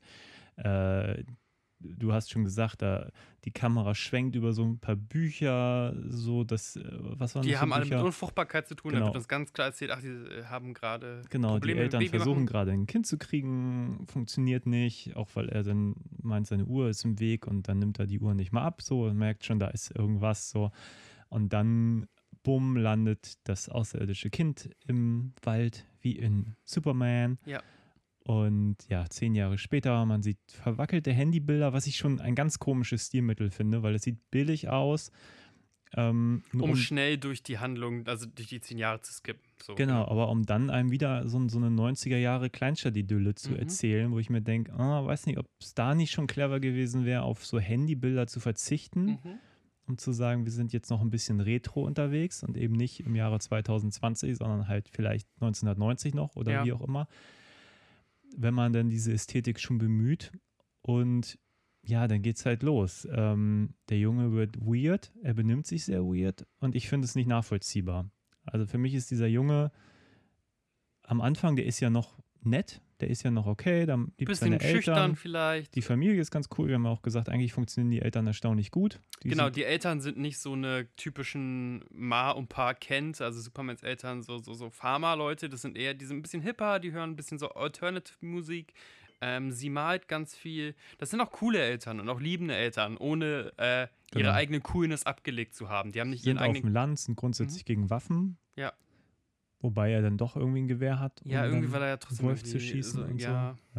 du hast schon gesagt, die Kamera schwenkt über so ein paar Bücher, so das, was waren das? Die haben so alle mit Unfruchtbarkeit zu tun, genau. Da wird uns ganz klar erzählt, die haben gerade Probleme. Die Eltern versuchen machen. gerade ein Kind zu kriegen, funktioniert nicht, auch weil er dann meint, seine Uhr ist im Weg und dann nimmt er die Uhr nicht mal ab, so, und merkt schon, da ist irgendwas so. Und dann, bumm, landet das außerirdische Kind im Wald, wie in Superman. Ja. Und ja, 10 Jahre später, man sieht verwackelte Handybilder, was ich schon ein ganz komisches Stilmittel finde, weil es sieht billig aus. Um schnell durch die Handlung, also durch die 10 Jahre zu skippen. So, genau, aber um dann einem wieder so eine 90er-Jahre Kleinstadt-Idylle zu erzählen, wo ich mir denke, weiß nicht, ob es da nicht schon clever gewesen wäre, auf so Handybilder zu verzichten, um zu sagen, wir sind jetzt noch ein bisschen retro unterwegs und eben nicht im Jahre 2020, sondern halt vielleicht 1990 noch oder wie auch immer. Wenn man dann diese Ästhetik schon bemüht und ja, dann geht's halt los. Der Junge wird weird, er benimmt sich sehr weird und ich finde es nicht nachvollziehbar. Also für mich ist dieser Junge am Anfang, der ist ja noch nett, der ist ja noch okay, dann liebt seine Eltern. Schüchtern vielleicht. Die Familie ist ganz cool, wir haben auch gesagt, eigentlich funktionieren die Eltern erstaunlich gut. Die Eltern sind nicht so eine typischen Ma und Pa kennt, also Supermans Eltern, so Pharma-Leute, die sind ein bisschen hipper, die hören ein bisschen so Alternative-Musik. Sie malt ganz viel. Das sind auch coole Eltern und auch liebende Eltern, ohne ihre eigene Coolness abgelegt zu haben. Die haben nicht ihren eigenen... auf dem Land, sind grundsätzlich gegen Waffen. Ja. Wobei er dann doch irgendwie ein Gewehr hat, ja, irgendwie war er ja trotzdem Wolf zu schießen und so. Ja.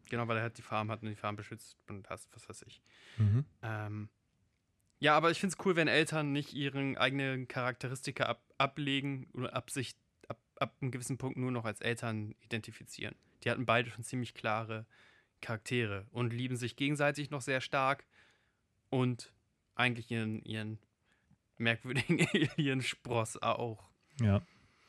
Genau, weil er halt die Farm hat und die Farm beschützt und was weiß ich. Mhm. Ja, aber ich finde es cool, wenn Eltern nicht ihren eigenen Charakteristika ablegen oder ab einem gewissen Punkt nur noch als Eltern identifizieren. Die hatten beide schon ziemlich klare Charaktere und lieben sich gegenseitig noch sehr stark und eigentlich ihren merkwürdigen Alien-Spross auch. Ja.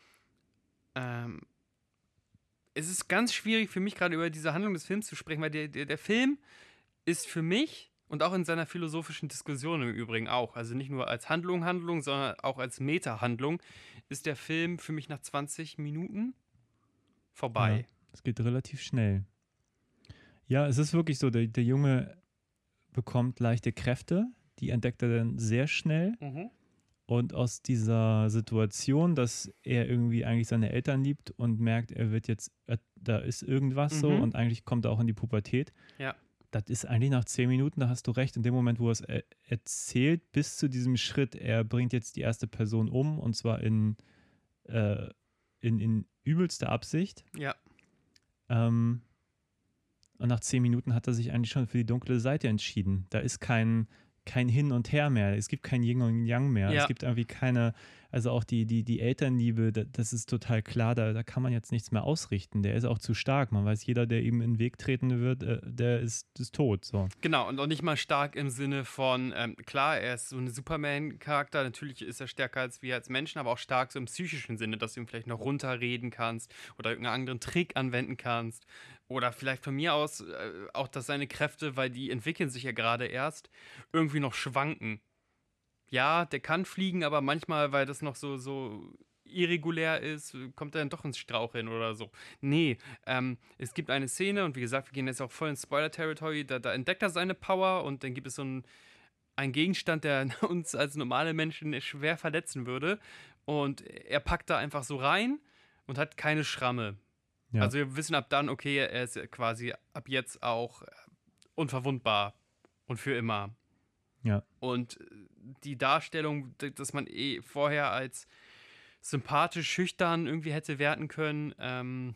Es ist ganz schwierig für mich gerade über diese Handlung des Films zu sprechen, weil der Film ist für mich und auch in seiner philosophischen Diskussion im Übrigen auch, also nicht nur als Handlung, sondern auch als Meta-Handlung, ist der Film für mich nach 20 Minuten vorbei. Ja, es geht relativ schnell. Ja, es ist wirklich so, der Junge bekommt leichte Kräfte, die entdeckt er dann sehr schnell. Mhm. Und aus dieser Situation, dass er irgendwie eigentlich seine Eltern liebt und merkt, da ist irgendwas so und eigentlich kommt er auch in die Pubertät. Ja. Das ist eigentlich nach 10 Minuten, da hast du recht, in dem Moment, wo er es erzählt, bis zu diesem Schritt, er bringt jetzt die erste Person um und zwar in übelster Absicht. Ja. Und nach 10 Minuten hat er sich eigentlich schon für die dunkle Seite entschieden. Da ist kein Hin und Her mehr. Es gibt kein Yin und Yang mehr. Ja. Es gibt irgendwie keine, also auch die Elternliebe, das ist total klar, da kann man jetzt nichts mehr ausrichten. Der ist auch zu stark. Man weiß, jeder, der ihm in den Weg treten wird, der ist tot. So. Genau, und auch nicht mal stark im Sinne von, klar, er ist so ein Superman-Charakter, natürlich ist er stärker als wir als Menschen, aber auch stark so im psychischen Sinne, dass du ihm vielleicht noch runterreden kannst oder irgendeinen anderen Trick anwenden kannst. Oder vielleicht von mir aus auch, dass seine Kräfte, weil die entwickeln sich ja gerade erst, irgendwie noch schwanken. Ja, der kann fliegen, aber manchmal, weil das noch so irregulär ist, kommt er dann doch ins Straucheln oder so. Nee, es gibt eine Szene und wie gesagt, wir gehen jetzt auch voll ins Spoiler-Territory, da entdeckt er seine Power und dann gibt es so einen Gegenstand, der uns als normale Menschen schwer verletzen würde und er packt da einfach so rein und hat keine Schramme. Ja. Also wir wissen ab dann, okay, er ist quasi ab jetzt auch unverwundbar und für immer. Ja. Und die Darstellung, dass man vorher als sympathisch, schüchtern irgendwie hätte werten können.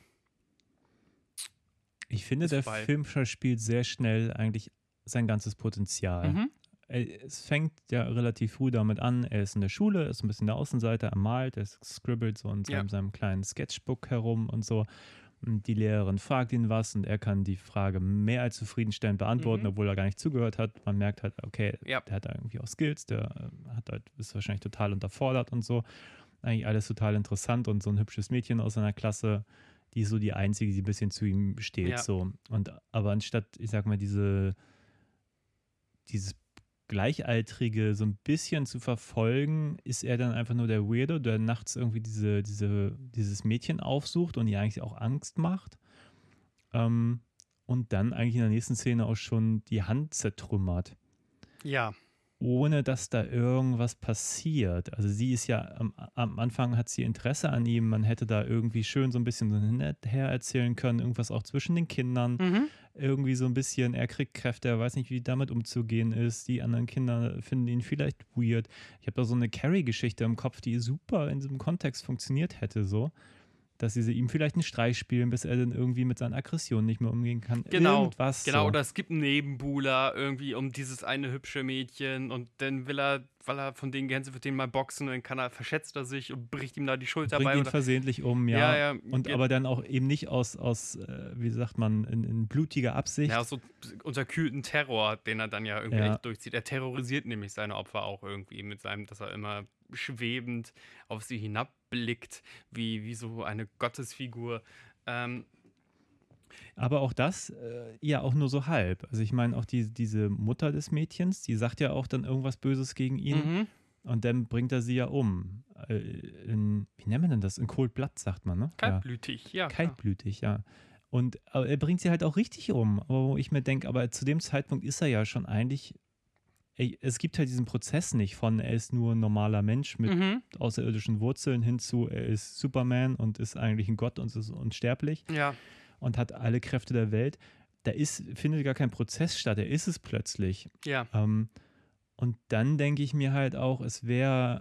Ich finde, der Film verspielt sehr schnell eigentlich sein ganzes Potenzial. Mhm. Es fängt ja relativ früh damit an, er ist in der Schule, ist ein bisschen der Außenseiter, er malt, er scribbelt so in seinem kleinen Sketchbook herum und so. Und die Lehrerin fragt ihn was und er kann die Frage mehr als zufriedenstellend beantworten, obwohl er gar nicht zugehört hat. Man merkt halt, okay, der hat da irgendwie auch Skills, der ist wahrscheinlich total unterfordert und so. Eigentlich alles total interessant und so ein hübsches Mädchen aus seiner Klasse, die ist so die einzige, die ein bisschen zu ihm steht. Ja. So. Aber anstatt, ich sag mal, dieses Gleichaltrige so ein bisschen zu verfolgen, ist er dann einfach nur der Weirdo, der nachts irgendwie dieses Mädchen aufsucht und ihr eigentlich auch Angst macht. Und dann eigentlich in der nächsten Szene auch schon die Hand zertrümmert. Ja. Ohne dass da irgendwas passiert. Also sie ist ja, am Anfang hat sie Interesse an ihm, man hätte da irgendwie schön so ein bisschen so nett her erzählen können, irgendwas auch zwischen den Kindern, irgendwie so ein bisschen, er kriegt Kräfte, er weiß nicht, wie damit umzugehen ist, die anderen Kinder finden ihn vielleicht weird. Ich habe da so eine Carrie-Geschichte im Kopf, die super in diesem Kontext funktioniert hätte, so. Dass sie ihm vielleicht einen Streich spielen, bis er dann irgendwie mit seinen Aggressionen nicht mehr umgehen kann. Genau, irgendwas. Genau, so. Oder es gibt einen Nebenbuhler irgendwie um dieses eine hübsche Mädchen und dann will er, weil er von denen Gänse wird den mal boxen und dann verschätzt er sich und bricht ihm da die Schulter bei. Bringt ihn versehentlich um, ja. Und aber dann auch eben nicht aus wie sagt man, in blutiger Absicht. Ja, aus so unterkühlten Terror, den er dann ja irgendwie echt durchzieht. Er terrorisiert nämlich seine Opfer auch irgendwie mit seinem, dass er immer schwebend auf sie hinabblickt, wie so eine Gottesfigur. Aber auch das ja auch nur so halb. Also ich meine auch diese Mutter des Mädchens, die sagt ja auch dann irgendwas Böses gegen ihn und dann bringt er sie ja um. Wie nennt man denn das? In Cold Blood sagt man, ne? Kaltblütig, ja. Kaltblütig, ja. Und aber er bringt sie halt auch richtig um. Aber wo ich mir denke, aber zu dem Zeitpunkt ist er ja schon eigentlich, es gibt halt diesen Prozess nicht von, er ist nur ein normaler Mensch mit außerirdischen Wurzeln hinzu, er ist Superman und ist eigentlich ein Gott und ist unsterblich. Ja. Und hat alle Kräfte der Welt. Findet gar kein Prozess statt, er ist es plötzlich. Ja. Und dann denke ich mir halt auch, es wäre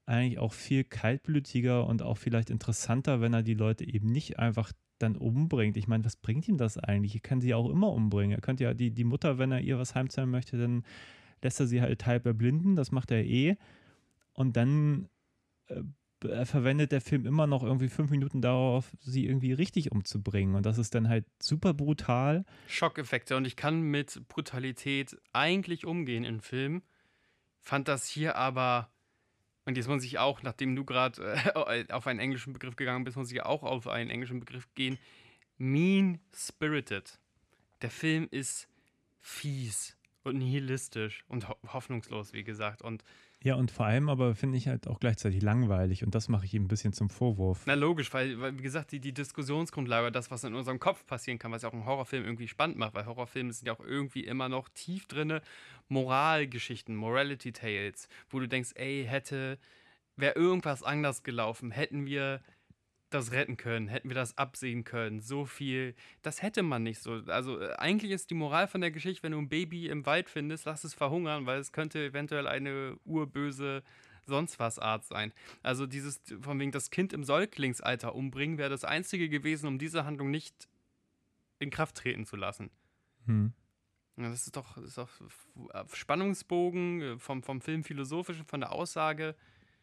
eigentlich auch viel kaltblütiger und auch vielleicht interessanter, wenn er die Leute eben nicht einfach dann umbringt. Ich meine, was bringt ihm das eigentlich? Er kann sie ja auch immer umbringen. Er könnte ja die Mutter, wenn er ihr was heimzahlen möchte, dann lässt er sie halt halb erblinden. Das macht er eh. Und dann verwendet der Film immer noch irgendwie 5 Minuten darauf, sie irgendwie richtig umzubringen. Und das ist dann halt super brutal. Schockeffekte. Und ich kann mit Brutalität eigentlich umgehen in Filmen. Fand das hier aber, und jetzt muss ich auch, nachdem du gerade auf einen englischen Begriff gegangen bist, muss ich auch auf einen englischen Begriff gehen. Mean-spirited. Der Film ist fies und nihilistisch und hoffnungslos, wie gesagt. Und ja, und vor allem aber finde ich halt auch gleichzeitig langweilig und das mache ich ihm ein bisschen zum Vorwurf. Na logisch, weil wie gesagt, die Diskussionsgrundlage, das, was in unserem Kopf passieren kann, was ja auch einen Horrorfilm irgendwie spannend macht, weil Horrorfilme sind ja auch irgendwie immer noch tief drinne Moralgeschichten, Morality Tales, wo du denkst, ey, wäre irgendwas anders gelaufen, hätten wir das retten können, hätten wir das absehen können, so viel, das hätte man nicht so. Also eigentlich ist die Moral von der Geschichte, wenn du ein Baby im Wald findest, lass es verhungern, weil es könnte eventuell eine urböse sonst was Art sein. Also dieses, von wegen das Kind im Säuglingsalter umbringen, wäre das Einzige gewesen, um diese Handlung nicht in Kraft treten zu lassen. Ja, das ist doch Spannungsbogen vom Film philosophisch, von der Aussage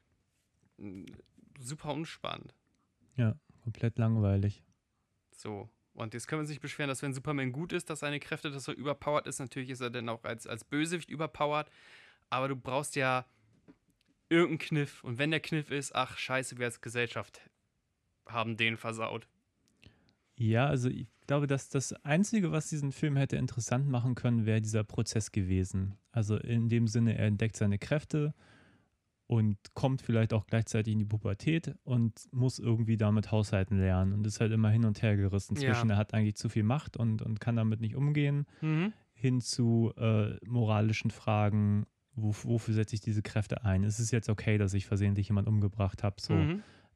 super unspannend. Ja, komplett langweilig. So, und jetzt können wir uns nicht beschweren, dass wenn Superman gut ist, dass seine Kräfte, dass er überpowered ist. Natürlich ist er dann auch als Bösewicht überpowered, aber du brauchst ja irgendeinen Kniff. Und wenn der Kniff ist, ach scheiße, wir als Gesellschaft haben den versaut. Ja, also ich glaube, dass das Einzige, was diesen Film hätte interessant machen können, wäre dieser Prozess gewesen. Also in dem Sinne, er entdeckt seine Kräfte und kommt vielleicht auch gleichzeitig in die Pubertät und muss irgendwie damit haushalten lernen und ist halt immer hin und her gerissen zwischen, er hat eigentlich zu viel Macht und kann damit nicht umgehen, hin zu moralischen Fragen, wofür setze ich diese Kräfte ein? Ist es jetzt okay, dass ich versehentlich jemanden umgebracht habe? So,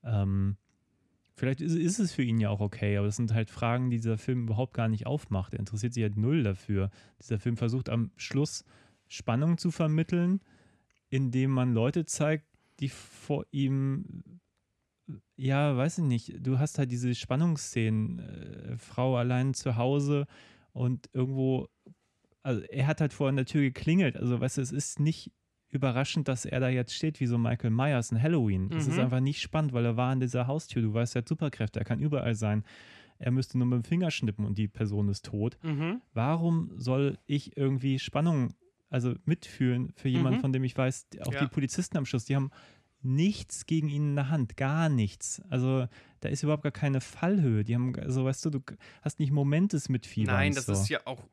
vielleicht ist es für ihn ja auch okay, aber das sind halt Fragen, die dieser Film überhaupt gar nicht aufmacht. Er interessiert sich halt null dafür. Dieser Film versucht am Schluss Spannung zu vermitteln, indem man Leute zeigt, die vor ihm, ja, weiß ich nicht, du hast halt diese Spannungsszenen, Frau allein zu Hause und irgendwo, also er hat halt vor an der Tür geklingelt, also weißt du, es ist nicht überraschend, dass er da jetzt steht wie so Michael Myers in Halloween. Das ist einfach nicht spannend, weil er war an dieser Haustür, du weißt, er hat Superkräfte, er kann überall sein. Er müsste nur mit dem Finger schnippen und die Person ist tot. Warum soll ich irgendwie Spannung mitfühlen für jemanden, von dem ich weiß, auch die Polizisten am Schluss, die haben nichts gegen ihn in der Hand, gar nichts. Also da ist überhaupt gar keine Fallhöhe. Die haben, also weißt du hast nicht Moment des Mitfieberns. Nein, das ist ja auch,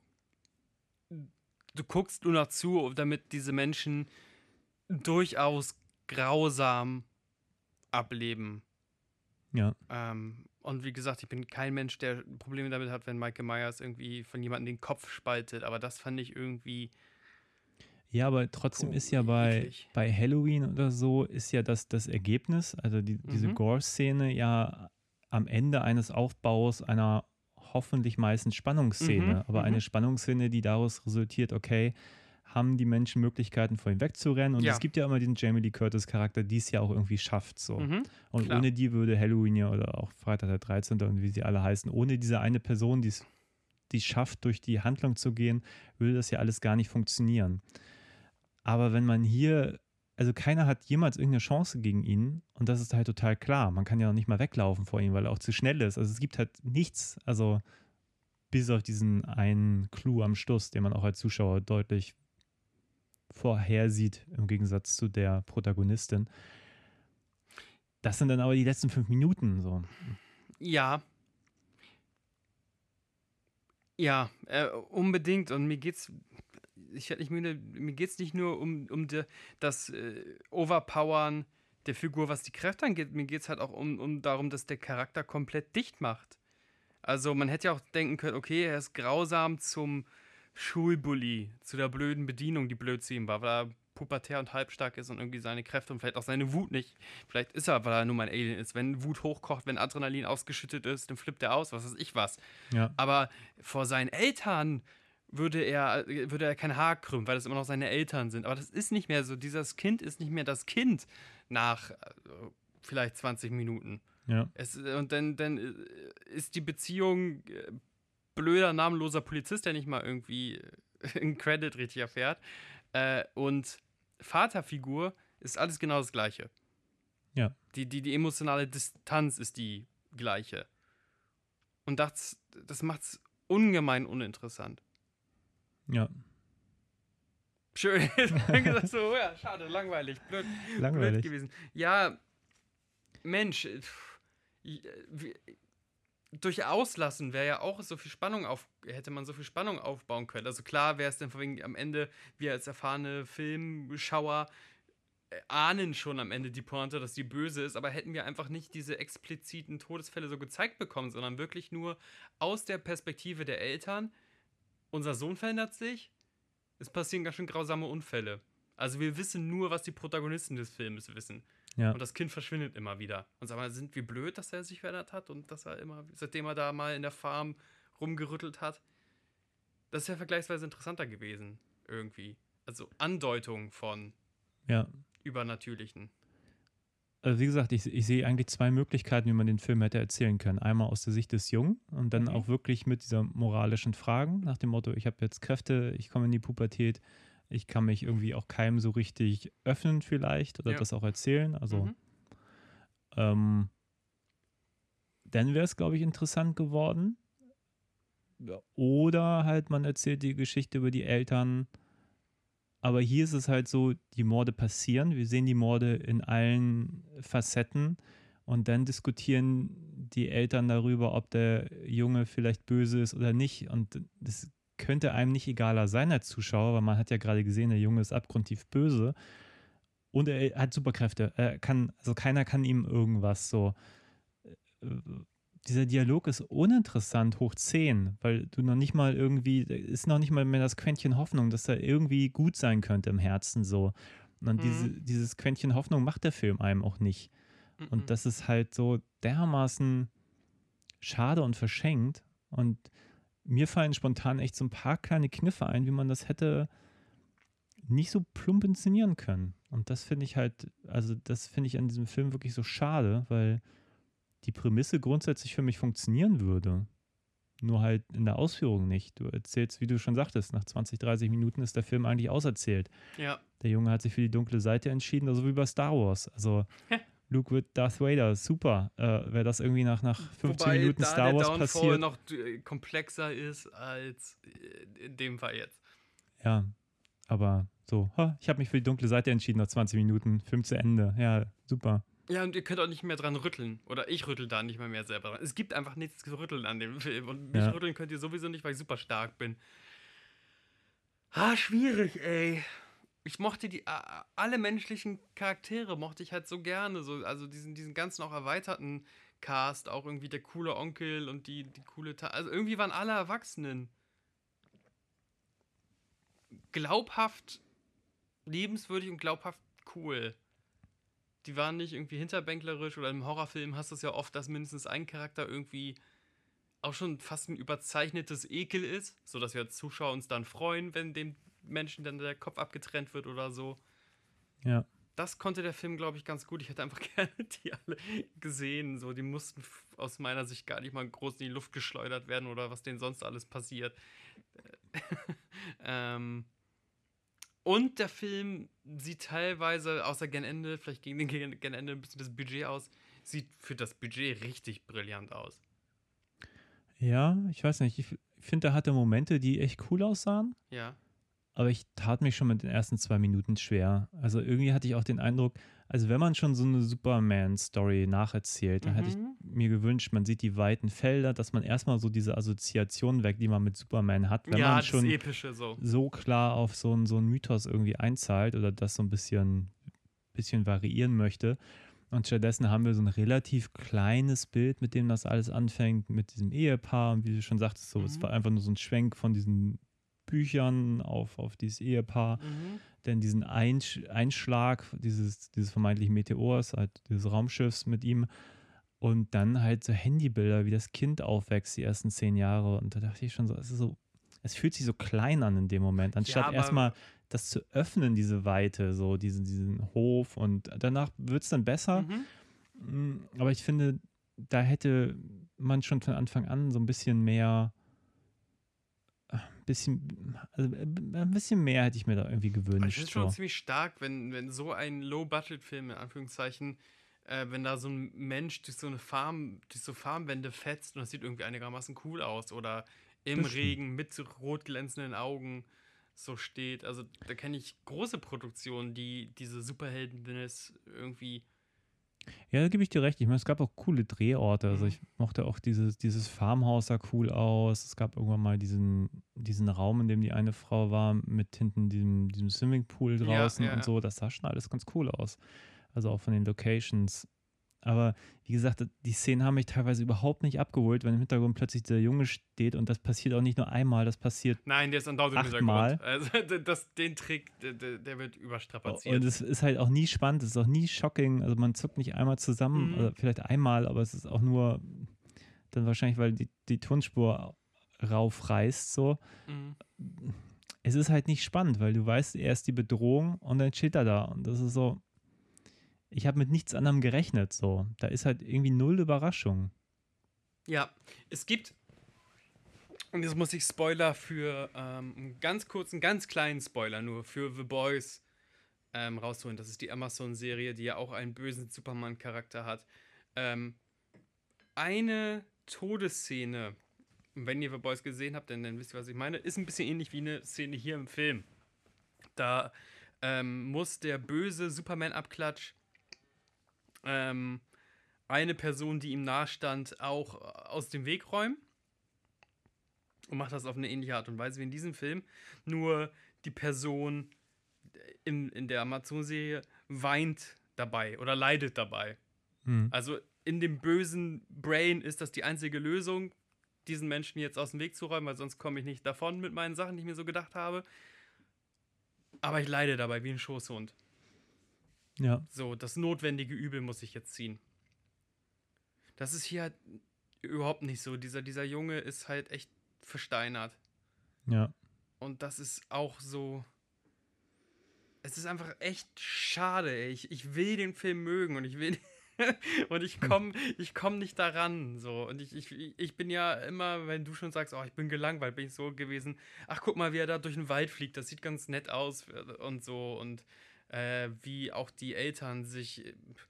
du guckst nur noch zu, damit diese Menschen durchaus grausam ableben. Ja. Und wie gesagt, ich bin kein Mensch, der Probleme damit hat, wenn Michael Myers irgendwie von jemandem den Kopf spaltet, aber das fand ich irgendwie. Ja, aber trotzdem ist ja bei Halloween oder so, ist ja das Ergebnis, also diese Gore-Szene ja am Ende eines Aufbaus einer hoffentlich meistens Spannungsszene, aber eine Spannungsszene, die daraus resultiert, okay, haben die Menschen Möglichkeiten, vor ihm wegzurennen und es gibt ja immer diesen Jamie Lee Curtis Charakter, die es ja auch irgendwie schafft, so. Und klar. Ohne die würde Halloween ja oder auch Freitag der 13. und wie sie alle heißen, ohne diese eine Person, die es schafft, durch die Handlung zu gehen, würde das ja alles gar nicht funktionieren. Aber wenn man hier, also keiner hat jemals irgendeine Chance gegen ihn und das ist halt total klar. Man kann ja noch nicht mal weglaufen vor ihm, weil er auch zu schnell ist. Also es gibt halt nichts, also bis auf diesen einen Clou am Schluss, den man auch als Zuschauer deutlich vorhersieht, im Gegensatz zu der Protagonistin. Das sind dann aber die letzten 5 Minuten so. Ja. Ja, unbedingt. Und mir geht's nicht nur um das Overpowern der Figur, was die Kräfte angeht. Mir geht es halt auch um darum, dass der Charakter komplett dicht macht. Also man hätte ja auch denken können, okay, er ist grausam zum Schulbully, zu der blöden Bedienung, die blöd zu ihm war, weil er pubertär und halbstark ist und irgendwie seine Kräfte und vielleicht auch seine Wut nicht. Vielleicht ist er, weil er nur mal ein Alien ist. Wenn Wut hochkocht, wenn Adrenalin ausgeschüttet ist, dann flippt er aus, was weiß ich was. Ja. Aber vor seinen Eltern würde er kein Haar krümmen, weil das immer noch seine Eltern sind. Aber das ist nicht mehr so. Dieses Kind ist nicht mehr das Kind. nach vielleicht 20 Minuten. Ja. Und dann ist die Beziehung blöder, namenloser Polizist, der nicht mal irgendwie einen Credit richtig erfährt. Und Vaterfigur ist alles genau das Gleiche. Ja. Die emotionale Distanz ist die gleiche. Und das macht es ungemein uninteressant. Ja. Schön. So, ja, schade, langweilig. Blöd gewesen. Ja, Mensch, durch Auslassen wäre ja auch so viel Spannung hätte man so viel Spannung aufbauen können. Also klar wäre es dann am Ende, wir als erfahrene Filmschauer ahnen schon am Ende die Pointe, dass die böse ist, aber hätten wir einfach nicht diese expliziten Todesfälle so gezeigt bekommen, sondern wirklich nur aus der Perspektive der Eltern, unser Sohn verändert sich, es passieren ganz schön grausame Unfälle. Also wir wissen nur, was die Protagonisten des Films wissen. Ja. Und das Kind verschwindet immer wieder. Und sag mal, sind wir blöd, dass er sich verändert hat und dass er immer, seitdem er da mal in der Farm rumgerüttelt hat? Das ist ja vergleichsweise interessanter gewesen, irgendwie. Also Andeutung von Übernatürlichen. Also wie gesagt, ich sehe eigentlich zwei Möglichkeiten, wie man den Film hätte erzählen können. Einmal aus der Sicht des Jungen und dann auch wirklich mit dieser moralischen Fragen, nach dem Motto, ich habe jetzt Kräfte, ich komme in die Pubertät, ich kann mich irgendwie auch keinem so richtig öffnen vielleicht oder das auch erzählen. Also dann wäre es, glaube ich, interessant geworden. Oder halt man erzählt die Geschichte über die Eltern. Aber hier ist es halt so, die Morde passieren. Wir sehen die Morde in allen Facetten. Und dann diskutieren die Eltern darüber, ob der Junge vielleicht böse ist oder nicht. Und das könnte einem nicht egaler sein als Zuschauer, weil man hat ja gerade gesehen, der Junge ist abgrundtief böse. Und er hat Superkräfte. Also keiner kann ihm irgendwas so. Dieser Dialog ist uninteressant hoch 10, weil du noch nicht mal irgendwie, ist noch nicht mal mehr das Quäntchen Hoffnung, dass er irgendwie gut sein könnte im Herzen so. Und dieses Quäntchen Hoffnung macht der Film einem auch nicht. Und das ist halt so dermaßen schade und verschenkt. Und mir fallen spontan echt so ein paar kleine Kniffe ein, wie man das hätte nicht so plump inszenieren können. Und das finde ich halt, also das finde ich an diesem Film wirklich so schade, weil die Prämisse grundsätzlich für mich funktionieren würde. Nur halt in der Ausführung nicht. Du erzählst, wie du schon sagtest, nach 20, 30 Minuten ist der Film eigentlich auserzählt. Ja. Der Junge hat sich für die dunkle Seite entschieden, also wie bei Star Wars. Also Luke wird Darth Vader, super. Wäre das irgendwie nach 15 Minuten Star Wars passiert. Noch komplexer ist als in dem Fall jetzt. Ja, aber so, ich habe mich für die dunkle Seite entschieden nach 20 Minuten, Film zu Ende. Ja, super. Ja, und ihr könnt auch nicht mehr dran rütteln. Oder ich rüttel da nicht mehr selber dran. Es gibt einfach nichts zu rütteln an dem Film. Und mich rütteln könnt ihr sowieso nicht, weil ich super stark bin. Schwierig, ey. Ich mochte alle menschlichen Charaktere mochte ich halt so gerne. So, also diesen ganzen auch erweiterten Cast, auch irgendwie der coole Onkel und die coole also irgendwie waren alle Erwachsenen glaubhaft liebenswürdig und glaubhaft cool. Die waren nicht irgendwie hinterbänklerisch oder im Horrorfilm hast du es ja oft, dass mindestens ein Charakter irgendwie auch schon fast ein überzeichnetes Ekel ist, sodass wir als Zuschauer uns dann freuen, wenn dem Menschen dann der Kopf abgetrennt wird oder so. Ja. Das konnte der Film, glaube ich, ganz gut. Ich hätte einfach gerne die alle gesehen. So, die mussten aus meiner Sicht gar nicht mal groß in die Luft geschleudert werden oder was denen sonst alles passiert. Und der Film sieht teilweise, außer gen Ende, vielleicht gegen den gen Ende ein bisschen das Budget aus, sieht für das Budget richtig brillant aus. Ja, ich weiß nicht. Ich finde, er hatte Momente, die echt cool aussahen. Ja. Aber ich tat mich schon mit den ersten 2 Minuten schwer. Also irgendwie hatte ich auch den Eindruck, also wenn man schon so eine Superman-Story nacherzählt, dann hätte ich mir gewünscht, man sieht die weiten Felder, dass man erstmal so diese Assoziationen weg, die man mit Superman hat, wenn man schon Epische so klar auf so einen Mythos irgendwie einzahlt oder das so ein bisschen variieren möchte. Und stattdessen haben wir so ein relativ kleines Bild, mit dem das alles anfängt, mit diesem Ehepaar. Und wie du schon sagtest, so, es war einfach nur so ein Schwenk von diesen Büchern auf dieses Ehepaar, denn diesen Einschlag dieses vermeintlichen Meteors, halt dieses Raumschiffs mit ihm und dann halt so Handybilder, wie das Kind aufwächst, die ersten 10 Jahre und da dachte ich schon so, es fühlt sich so klein an in dem Moment, anstatt erstmal das zu öffnen, diese Weite, so diesen Hof, und danach wird es dann besser. Aber ich finde, da hätte man schon von Anfang an so ein bisschen mehr, ein bisschen mehr hätte ich mir da irgendwie gewünscht. Ich finde es schon ziemlich stark, wenn so ein Low-Budget-Film, in Anführungszeichen, wenn da so ein Mensch durch so Farmwände fetzt und das sieht irgendwie einigermaßen cool aus oder im Regen mit so rot glänzenden Augen so steht. Also da kenne ich große Produktionen, die diese Superhelden-Business irgendwie. Ja, da gebe ich dir recht. Ich meine, es gab auch coole Drehorte. Also ich mochte auch dieses Farmhaus, sah cool aus. Es gab irgendwann mal diesen Raum, in dem die eine Frau war, mit hinten diesem Swimmingpool draußen und so. Das sah schon alles ganz cool aus. Also auch von den Locations. Aber wie gesagt, die Szenen haben mich teilweise überhaupt nicht abgeholt, wenn im Hintergrund plötzlich der Junge steht, und das passiert auch nicht nur einmal, das passiert Nein, der ist andauernd im Hintergrund. Also den Trick, der wird überstrapaziert. Und es ist halt auch nie spannend, es ist auch nie shocking, also man zuckt nicht einmal zusammen, oder vielleicht einmal, aber es ist auch nur dann wahrscheinlich, weil die Tonspur raufreißt so. Es ist halt nicht spannend, weil du weißt, er ist die Bedrohung und dann steht er da, und das ist so, ich habe mit nichts anderem gerechnet, so. Da ist halt irgendwie null Überraschung. Ja, es gibt, und jetzt muss ich Spoiler für einen ganz kurzen, ganz kleinen Spoiler nur für The Boys rausholen. Das ist die Amazon-Serie, die ja auch einen bösen Superman-Charakter hat. Eine Todesszene, wenn ihr The Boys gesehen habt, dann wisst ihr, was ich meine, ist ein bisschen ähnlich wie eine Szene hier im Film. Da muss der böse Superman-Abklatsch eine Person, die ihm nahestand, auch aus dem Weg räumen. Und macht das auf eine ähnliche Art und Weise wie in diesem Film. Nur die Person in der Amazon-Serie weint dabei oder leidet dabei. Also in dem bösen Brain ist das die einzige Lösung, diesen Menschen jetzt aus dem Weg zu räumen, weil sonst komme ich nicht davon mit meinen Sachen, die ich mir so gedacht habe. Aber ich leide dabei wie ein Schoßhund. Ja. So, das notwendige Übel muss ich jetzt ziehen. Das ist hier halt überhaupt nicht so. Dieser Junge ist halt echt versteinert. Ja. Und das ist auch so. Es ist einfach echt schade, ey. Ich will den Film mögen und ich will. Und ich komm nicht daran. So. Und ich bin ja immer, wenn du schon sagst, oh, ich bin gelangweilt, bin ich so gewesen. Ach, guck mal, wie er da durch den Wald fliegt. Das sieht ganz nett aus und so. Und wie auch die Eltern sich.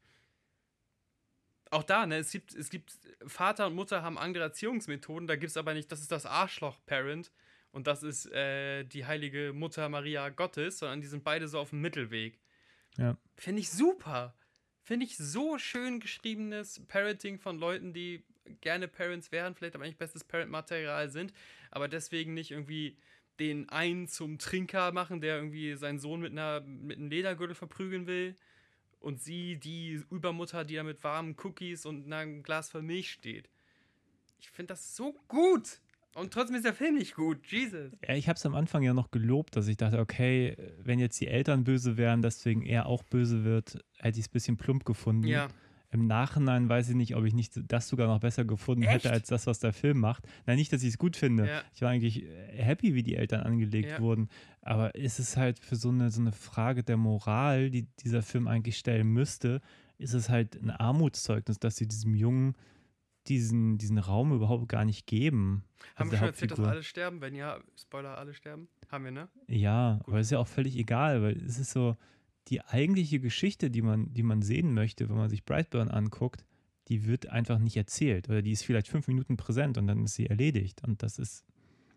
Auch da, ne, es gibt Vater und Mutter haben andere Erziehungsmethoden, da gibt es aber nicht, das ist das Arschloch-Parent und das ist die heilige Mutter Maria Gottes, sondern die sind beide so auf dem Mittelweg. Ja. Finde ich super. Finde ich so schön geschriebenes Parenting von Leuten, die gerne Parents wären, vielleicht aber nicht bestes Parent-Material sind, aber deswegen nicht irgendwie den einen zum Trinker machen, der irgendwie seinen Sohn mit einem Ledergürtel verprügeln will. Und sie, die Übermutter, die da mit warmen Cookies und einem Glas voll Milch steht. Ich finde das so gut. Und trotzdem ist der Film nicht gut. Jesus. Ja, ich habe es am Anfang ja noch gelobt, dass ich dachte, okay, wenn jetzt die Eltern böse wären, deswegen er auch böse wird, hätte ich es ein bisschen plump gefunden. Ja. Im Nachhinein weiß ich nicht, ob ich nicht das sogar noch besser gefunden hätte, als das, was der Film macht. Nein, nicht, dass ich es gut finde. Ja. Ich war eigentlich happy, wie die Eltern angelegt wurden. Aber es ist halt für so eine Frage der Moral, die dieser Film eigentlich stellen müsste, ist es halt ein Armutszeugnis, dass sie diesem Jungen diesen Raum überhaupt gar nicht geben. Haben wir schon erzählt, dass alle sterben? Wenn ja, Spoiler, alle sterben? Haben wir, ne? Ja, gut. Aber ist ja auch völlig egal, weil es ist so, die eigentliche Geschichte, die man sehen möchte, wenn man sich Brightburn anguckt, die wird einfach nicht erzählt. Oder die ist vielleicht 5 Minuten präsent und dann ist sie erledigt. Und das ist,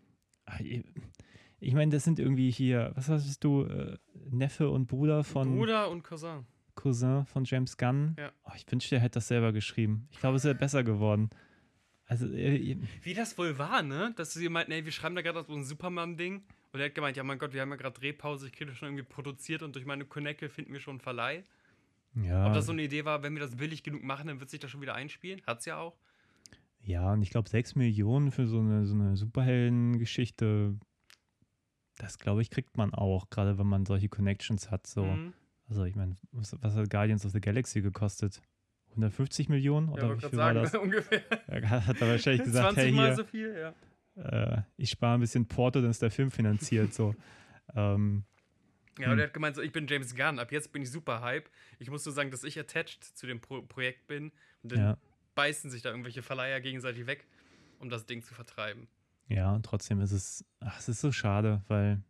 ich meine, das sind irgendwie hier, was hast du, Neffe und Bruder von... Bruder und Cousin. Cousin von James Gunn. Ja. Oh, ich wünschte, er hätte das selber geschrieben. Ich glaube, es wäre besser geworden. Also, wie das wohl war, ne? Dass sie meinten, ey, wir schreiben da gerade so ein Superman-Ding. Und er hat gemeint, ja mein Gott, wir haben ja gerade Drehpause, ich kriege das schon irgendwie produziert und durch meine Connecte finden wir schon einen Verleih. Ja. Ob das so eine Idee war, wenn wir das billig genug machen, dann wird sich das schon wieder einspielen. Hat's ja auch. Ja, und ich glaube 6 Millionen für so eine Superhelden-Geschichte, das glaube ich, kriegt man auch, gerade wenn man solche Connections hat. So. Also ich meine, was hat Guardians of the Galaxy gekostet? 150 Millionen? Oder wie viel war das? Ungefähr. Hat er wahrscheinlich gesagt, 20 hey, Mal hier, so viel, ja. Ich spare ein bisschen Porto, dann ist der Film finanziert. So. Ja, der hat gemeint, so, ich bin James Gunn, ab jetzt bin ich super Hype. Ich muss so sagen, dass ich attached zu dem Projekt bin. Und dann beißen sich da irgendwelche Verleiher gegenseitig weg, um das Ding zu vertreiben. Ja, und trotzdem ist es ist so schade, weil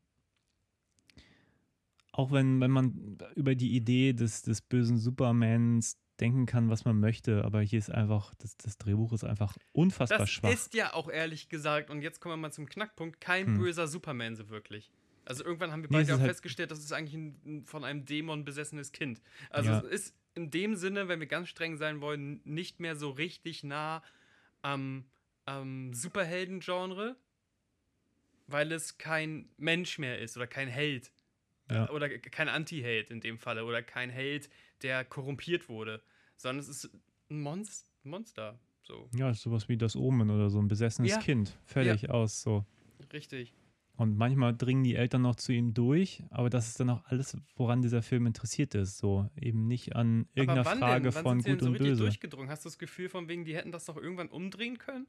auch wenn man über die Idee des bösen Supermans denken kann, was man möchte, aber hier ist einfach, das Drehbuch ist einfach unfassbar schwach. Das ist ja auch ehrlich gesagt, und jetzt kommen wir mal zum Knackpunkt, kein böser Superman so wirklich. Also irgendwann haben wir beide auch festgestellt, das ist eigentlich von einem Dämon besessenes Kind. Also es ist in dem Sinne, wenn wir ganz streng sein wollen, nicht mehr so richtig nah am Superhelden-Genre, weil es kein Mensch mehr ist oder kein Held. Ja. Oder kein Anti-Held in dem Falle oder kein Held, der korrumpiert wurde, sondern es ist ein Monster. So. Ja, ist sowas wie das Omen oder so ein besessenes Kind. Fertig aus, so. Richtig. Und manchmal dringen die Eltern noch zu ihm durch, aber das ist dann auch alles, woran dieser Film interessiert ist. So eben nicht an irgendeiner Frage von Gut und Böse. Durchgedrungen? Hast du das Gefühl von wegen, die hätten das doch irgendwann umdrehen können?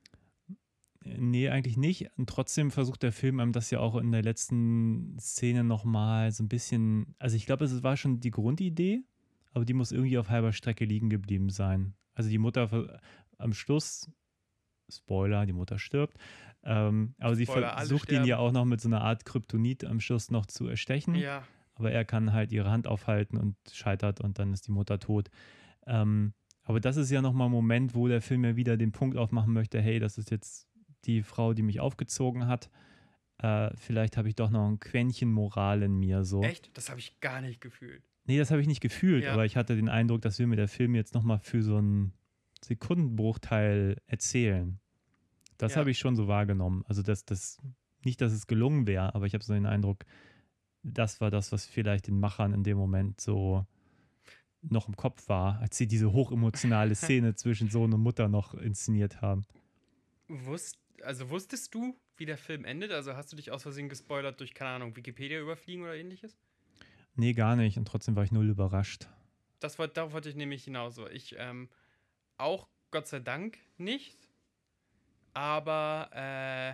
Nee, eigentlich nicht. Und trotzdem versucht der Film einem das ja auch in der letzten Szene nochmal so ein bisschen, also ich glaube, es war schon die Grundidee, aber die muss irgendwie auf halber Strecke liegen geblieben sein. Also die Mutter am Schluss, Spoiler, die Mutter stirbt, aber sie versucht ihn ja auch noch mit so einer Art Kryptonit am Schluss noch zu erstechen. Ja. Aber er kann halt ihre Hand aufhalten und scheitert und dann ist die Mutter tot. Aber das ist ja nochmal ein Moment, wo der Film ja wieder den Punkt aufmachen möchte, hey, das ist jetzt die Frau, die mich aufgezogen hat. Vielleicht habe ich doch noch ein Quäntchen Moral in mir. So. Echt? Das habe ich gar nicht gefühlt. Nee, das habe ich nicht gefühlt, aber ich hatte den Eindruck, dass wir mir der Film jetzt nochmal für so einen Sekundenbruchteil erzählen. Das habe ich schon so wahrgenommen. Also nicht, dass es gelungen wäre, aber ich habe so den Eindruck, das war das, was vielleicht den Machern in dem Moment so noch im Kopf war, als sie diese hochemotionale Szene zwischen Sohn und Mutter noch inszeniert haben. Wusstest du, wie der Film endet? Also hast du dich aus Versehen gespoilert durch, keine Ahnung, Wikipedia überfliegen oder ähnliches? Nee, gar nicht. Und trotzdem war ich null überrascht. Darauf wollte ich nämlich hinaus. Ich auch Gott sei Dank nicht. Aber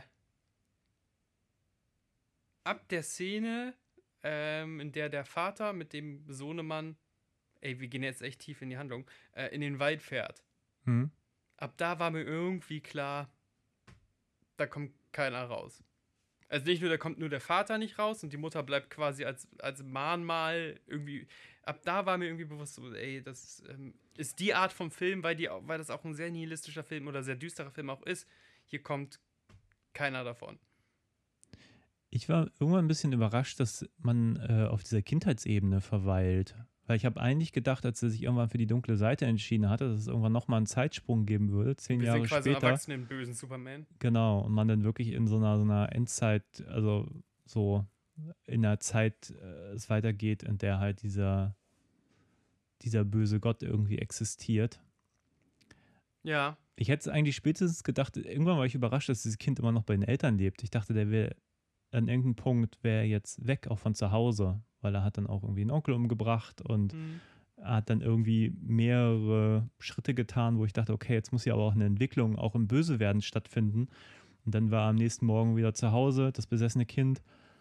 ab der Szene, in der Vater mit dem Sohnemann, wir gehen jetzt echt tief in die Handlung, in den Wald fährt. Ab da war mir irgendwie klar, da kommt keiner raus. Also nicht nur, da kommt nur der Vater nicht raus und die Mutter bleibt quasi als Mahnmal irgendwie. Ab da war mir irgendwie bewusst so, das ist die Art vom Film, weil das auch ein sehr nihilistischer Film oder sehr düsterer Film auch ist. Hier kommt keiner davon. Ich war irgendwann ein bisschen überrascht, dass man auf dieser Kindheitsebene verweilt. Weil ich habe eigentlich gedacht, als er sich irgendwann für die dunkle Seite entschieden hatte, dass es irgendwann nochmal einen Zeitsprung geben würde, 10 Jahre später. Wir sind quasi erwachsen im bösen Superman. Genau, und man dann wirklich in so einer Endzeit, also so in einer Zeit es weitergeht, in der halt dieser böse Gott irgendwie existiert. Ja. Ich hätte es eigentlich spätestens gedacht, irgendwann war ich überrascht, dass dieses Kind immer noch bei den Eltern lebt. Ich dachte, der wäre an irgendeinem Punkt wäre jetzt weg, auch von zu Hause, weil er hat dann auch irgendwie einen Onkel umgebracht und hat dann irgendwie mehrere Schritte getan, wo ich dachte, okay, jetzt muss ja aber auch eine Entwicklung auch im Bösewerden stattfinden. Und dann war er am nächsten Morgen wieder zu Hause, das besessene Kind,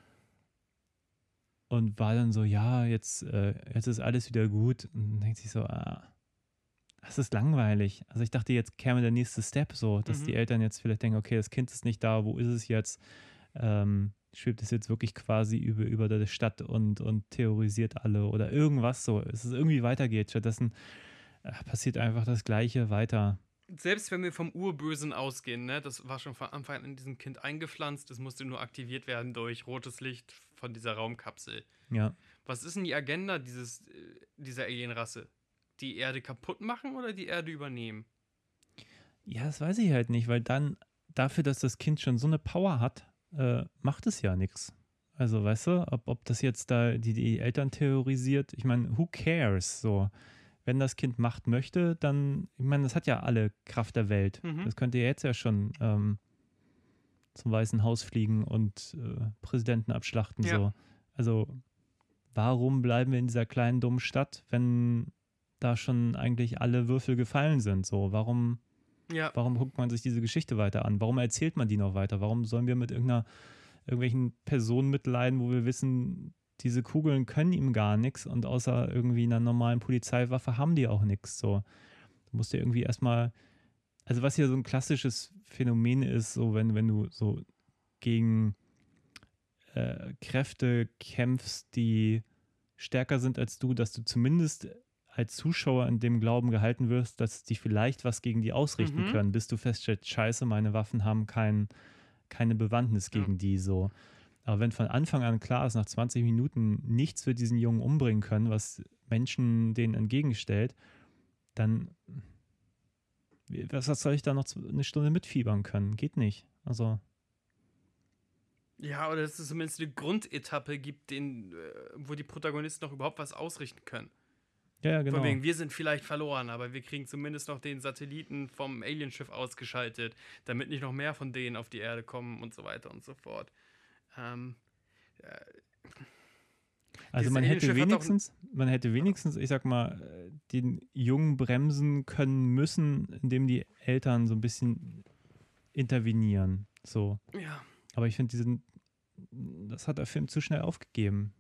und war dann so, ja, jetzt ist alles wieder gut. Und dann denkt sich so, das ist langweilig. Also ich dachte, jetzt käme der nächste Step so, dass die Eltern jetzt vielleicht denken, okay, das Kind ist nicht da, wo ist es jetzt? Schwebt es jetzt wirklich quasi über der Stadt und terrorisiert alle oder irgendwas so, dass es irgendwie weitergeht. Stattdessen passiert einfach das Gleiche weiter. Selbst wenn wir vom Urbösen ausgehen, ne, das war schon von Anfang an in diesem Kind eingepflanzt, das musste nur aktiviert werden durch rotes Licht von dieser Raumkapsel. Ja. Was ist denn die Agenda dieser Alienrasse? Die Erde kaputt machen oder die Erde übernehmen? Ja, das weiß ich halt nicht, weil dann dafür, dass das Kind schon so eine Power hat, macht es ja nichts. Also, weißt du, ob das jetzt da die Eltern terrorisiert, ich meine, who cares? So, wenn das Kind Macht möchte, dann, ich meine, das hat ja alle Kraft der Welt. Das könnte ja jetzt ja schon zum Weißen Haus fliegen und Präsidenten abschlachten. Ja. So. Also, warum bleiben wir in dieser kleinen, dummen Stadt, wenn da schon eigentlich alle Würfel gefallen sind? So, warum guckt man sich diese Geschichte weiter an? Warum erzählt man die noch weiter? Warum sollen wir mit irgendwelchen Personen mitleiden, wo wir wissen, diese Kugeln können ihm gar nichts und außer irgendwie einer normalen Polizeiwaffe haben die auch nichts. So. Du musst ja irgendwie erstmal, also was hier so ein klassisches Phänomen ist, so wenn du so gegen Kräfte kämpfst, die stärker sind als du, dass du zumindest als Zuschauer in dem Glauben gehalten wirst, dass die vielleicht was gegen die ausrichten können, bis du feststellst, scheiße, meine Waffen haben keine Bewandtnis gegen die so. Aber wenn von Anfang an klar ist, nach 20 Minuten nichts wird diesen Jungen umbringen können, was Menschen denen entgegenstellt, dann was soll ich da noch eine Stunde mitfiebern können? Geht nicht. Also ja, oder dass es zumindest eine Grundetappe gibt, wo die Protagonisten noch überhaupt was ausrichten können. Ja, genau. Von wegen, wir sind vielleicht verloren, aber wir kriegen zumindest noch den Satelliten vom Alienschiff ausgeschaltet, damit nicht noch mehr von denen auf die Erde kommen und so weiter und so fort. Also man hätte wenigstens, ich sag mal, den Jungen bremsen können müssen, indem die Eltern so ein bisschen intervenieren. So. Ja. Aber ich finde, das hat der Film zu schnell aufgegeben.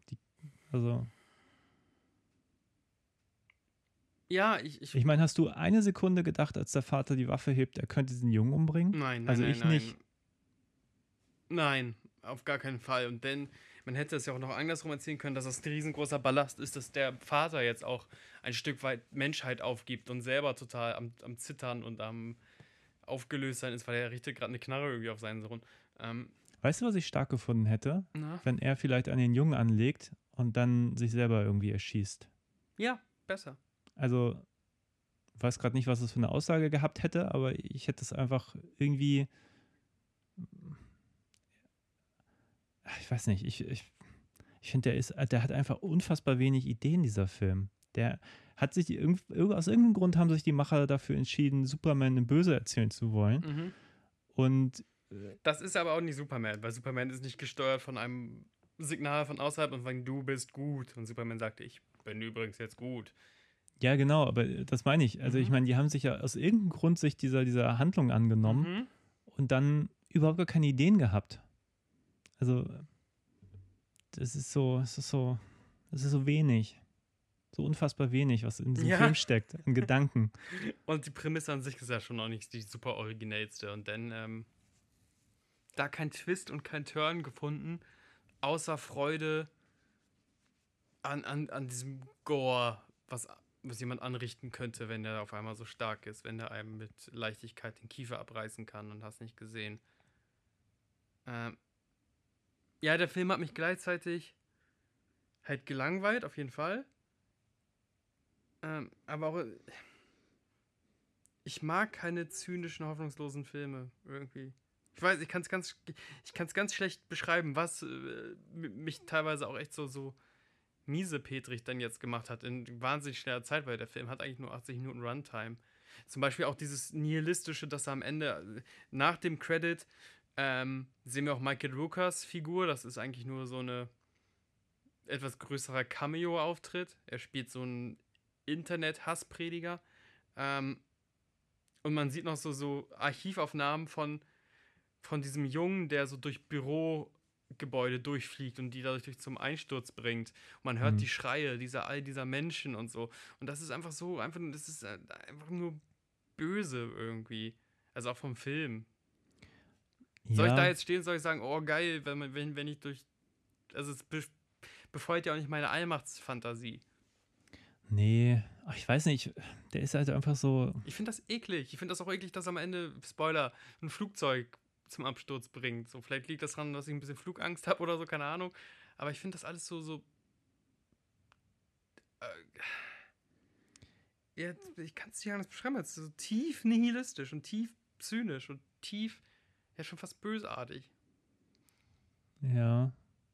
Ja, ich meine, hast du eine Sekunde gedacht, als der Vater die Waffe hebt, er könnte diesen Jungen umbringen? Nein, also ich nicht. Nein, auf gar keinen Fall. Und denn, man hätte es ja auch noch andersrum erzählen können, dass das ein riesengroßer Ballast ist, dass der Vater jetzt auch ein Stück weit Menschheit aufgibt und selber total am Zittern und am aufgelöst sein ist, weil er richtet gerade eine Knarre irgendwie auf seinen Sohn. Weißt du, was ich stark gefunden hätte? Na? Wenn er vielleicht an den Jungen anlegt und dann sich selber irgendwie erschießt. Ja, besser. Also, ich weiß gerade nicht, was es für eine Aussage gehabt hätte, aber ich hätte es einfach irgendwie, ich weiß nicht, ich finde, der hat einfach unfassbar wenig Ideen, dieser Film. Der hat sich, aus irgendeinem Grund haben sich die Macher dafür entschieden, Superman eine Böse erzählen zu wollen. Und das ist aber auch nicht Superman, weil Superman ist nicht gesteuert von einem Signal von außerhalb und sagt, du bist gut. Und Superman sagte, ich bin übrigens jetzt gut. Ja, genau, aber das meine ich. Also ich meine, die haben sich ja aus irgendeinem Grund sich dieser Handlung angenommen und dann überhaupt gar keine Ideen gehabt. Also das ist so wenig. So unfassbar wenig, was in diesem Film steckt, an Gedanken. Und die Prämisse an sich ist ja schon auch nicht die super originellste. Und dann da kein Twist und kein Turn gefunden, außer Freude an diesem Gore, was jemand anrichten könnte, wenn der auf einmal so stark ist, wenn der einem mit Leichtigkeit den Kiefer abreißen kann und hast nicht gesehen. Ja, der Film hat mich gleichzeitig halt gelangweilt, auf jeden Fall. Aber auch ich mag keine zynischen, hoffnungslosen Filme irgendwie. Ich weiß, ich kann es ganz schlecht beschreiben, was mich teilweise auch echt so miesepetrig dann jetzt gemacht hat in wahnsinnig schneller Zeit, weil der Film hat eigentlich nur 80 Minuten Runtime. Zum Beispiel auch dieses Nihilistische, dass er am Ende, nach dem Credit, sehen wir auch Michael Rooker's Figur. Das ist eigentlich nur so eine etwas größerer Cameo-Auftritt. Er spielt so einen Internet-Hassprediger. Und man sieht noch so Archivaufnahmen von diesem Jungen, der so durch Bürogebäude durchfliegt und die dadurch zum Einsturz bringt. Und man hört die Schreie all dieser Menschen und so. Und das ist einfach das ist einfach nur böse irgendwie. Also auch vom Film. Ja. Soll ich da jetzt stehen, soll ich sagen, oh geil, wenn ich also es befeuert ja auch nicht meine Allmachtsfantasie. Nee, ich weiß nicht, der ist halt einfach so... Ich finde das eklig. Ich finde das auch eklig, dass am Ende, Spoiler, ein Flugzeug zum Absturz bringt. So, vielleicht liegt das daran, dass ich ein bisschen Flugangst habe oder so, keine Ahnung. Aber ich finde das alles so ja, ich kann es nicht anders beschreiben, es ist so tief nihilistisch und tief zynisch und tief, ja, schon fast bösartig. Ja.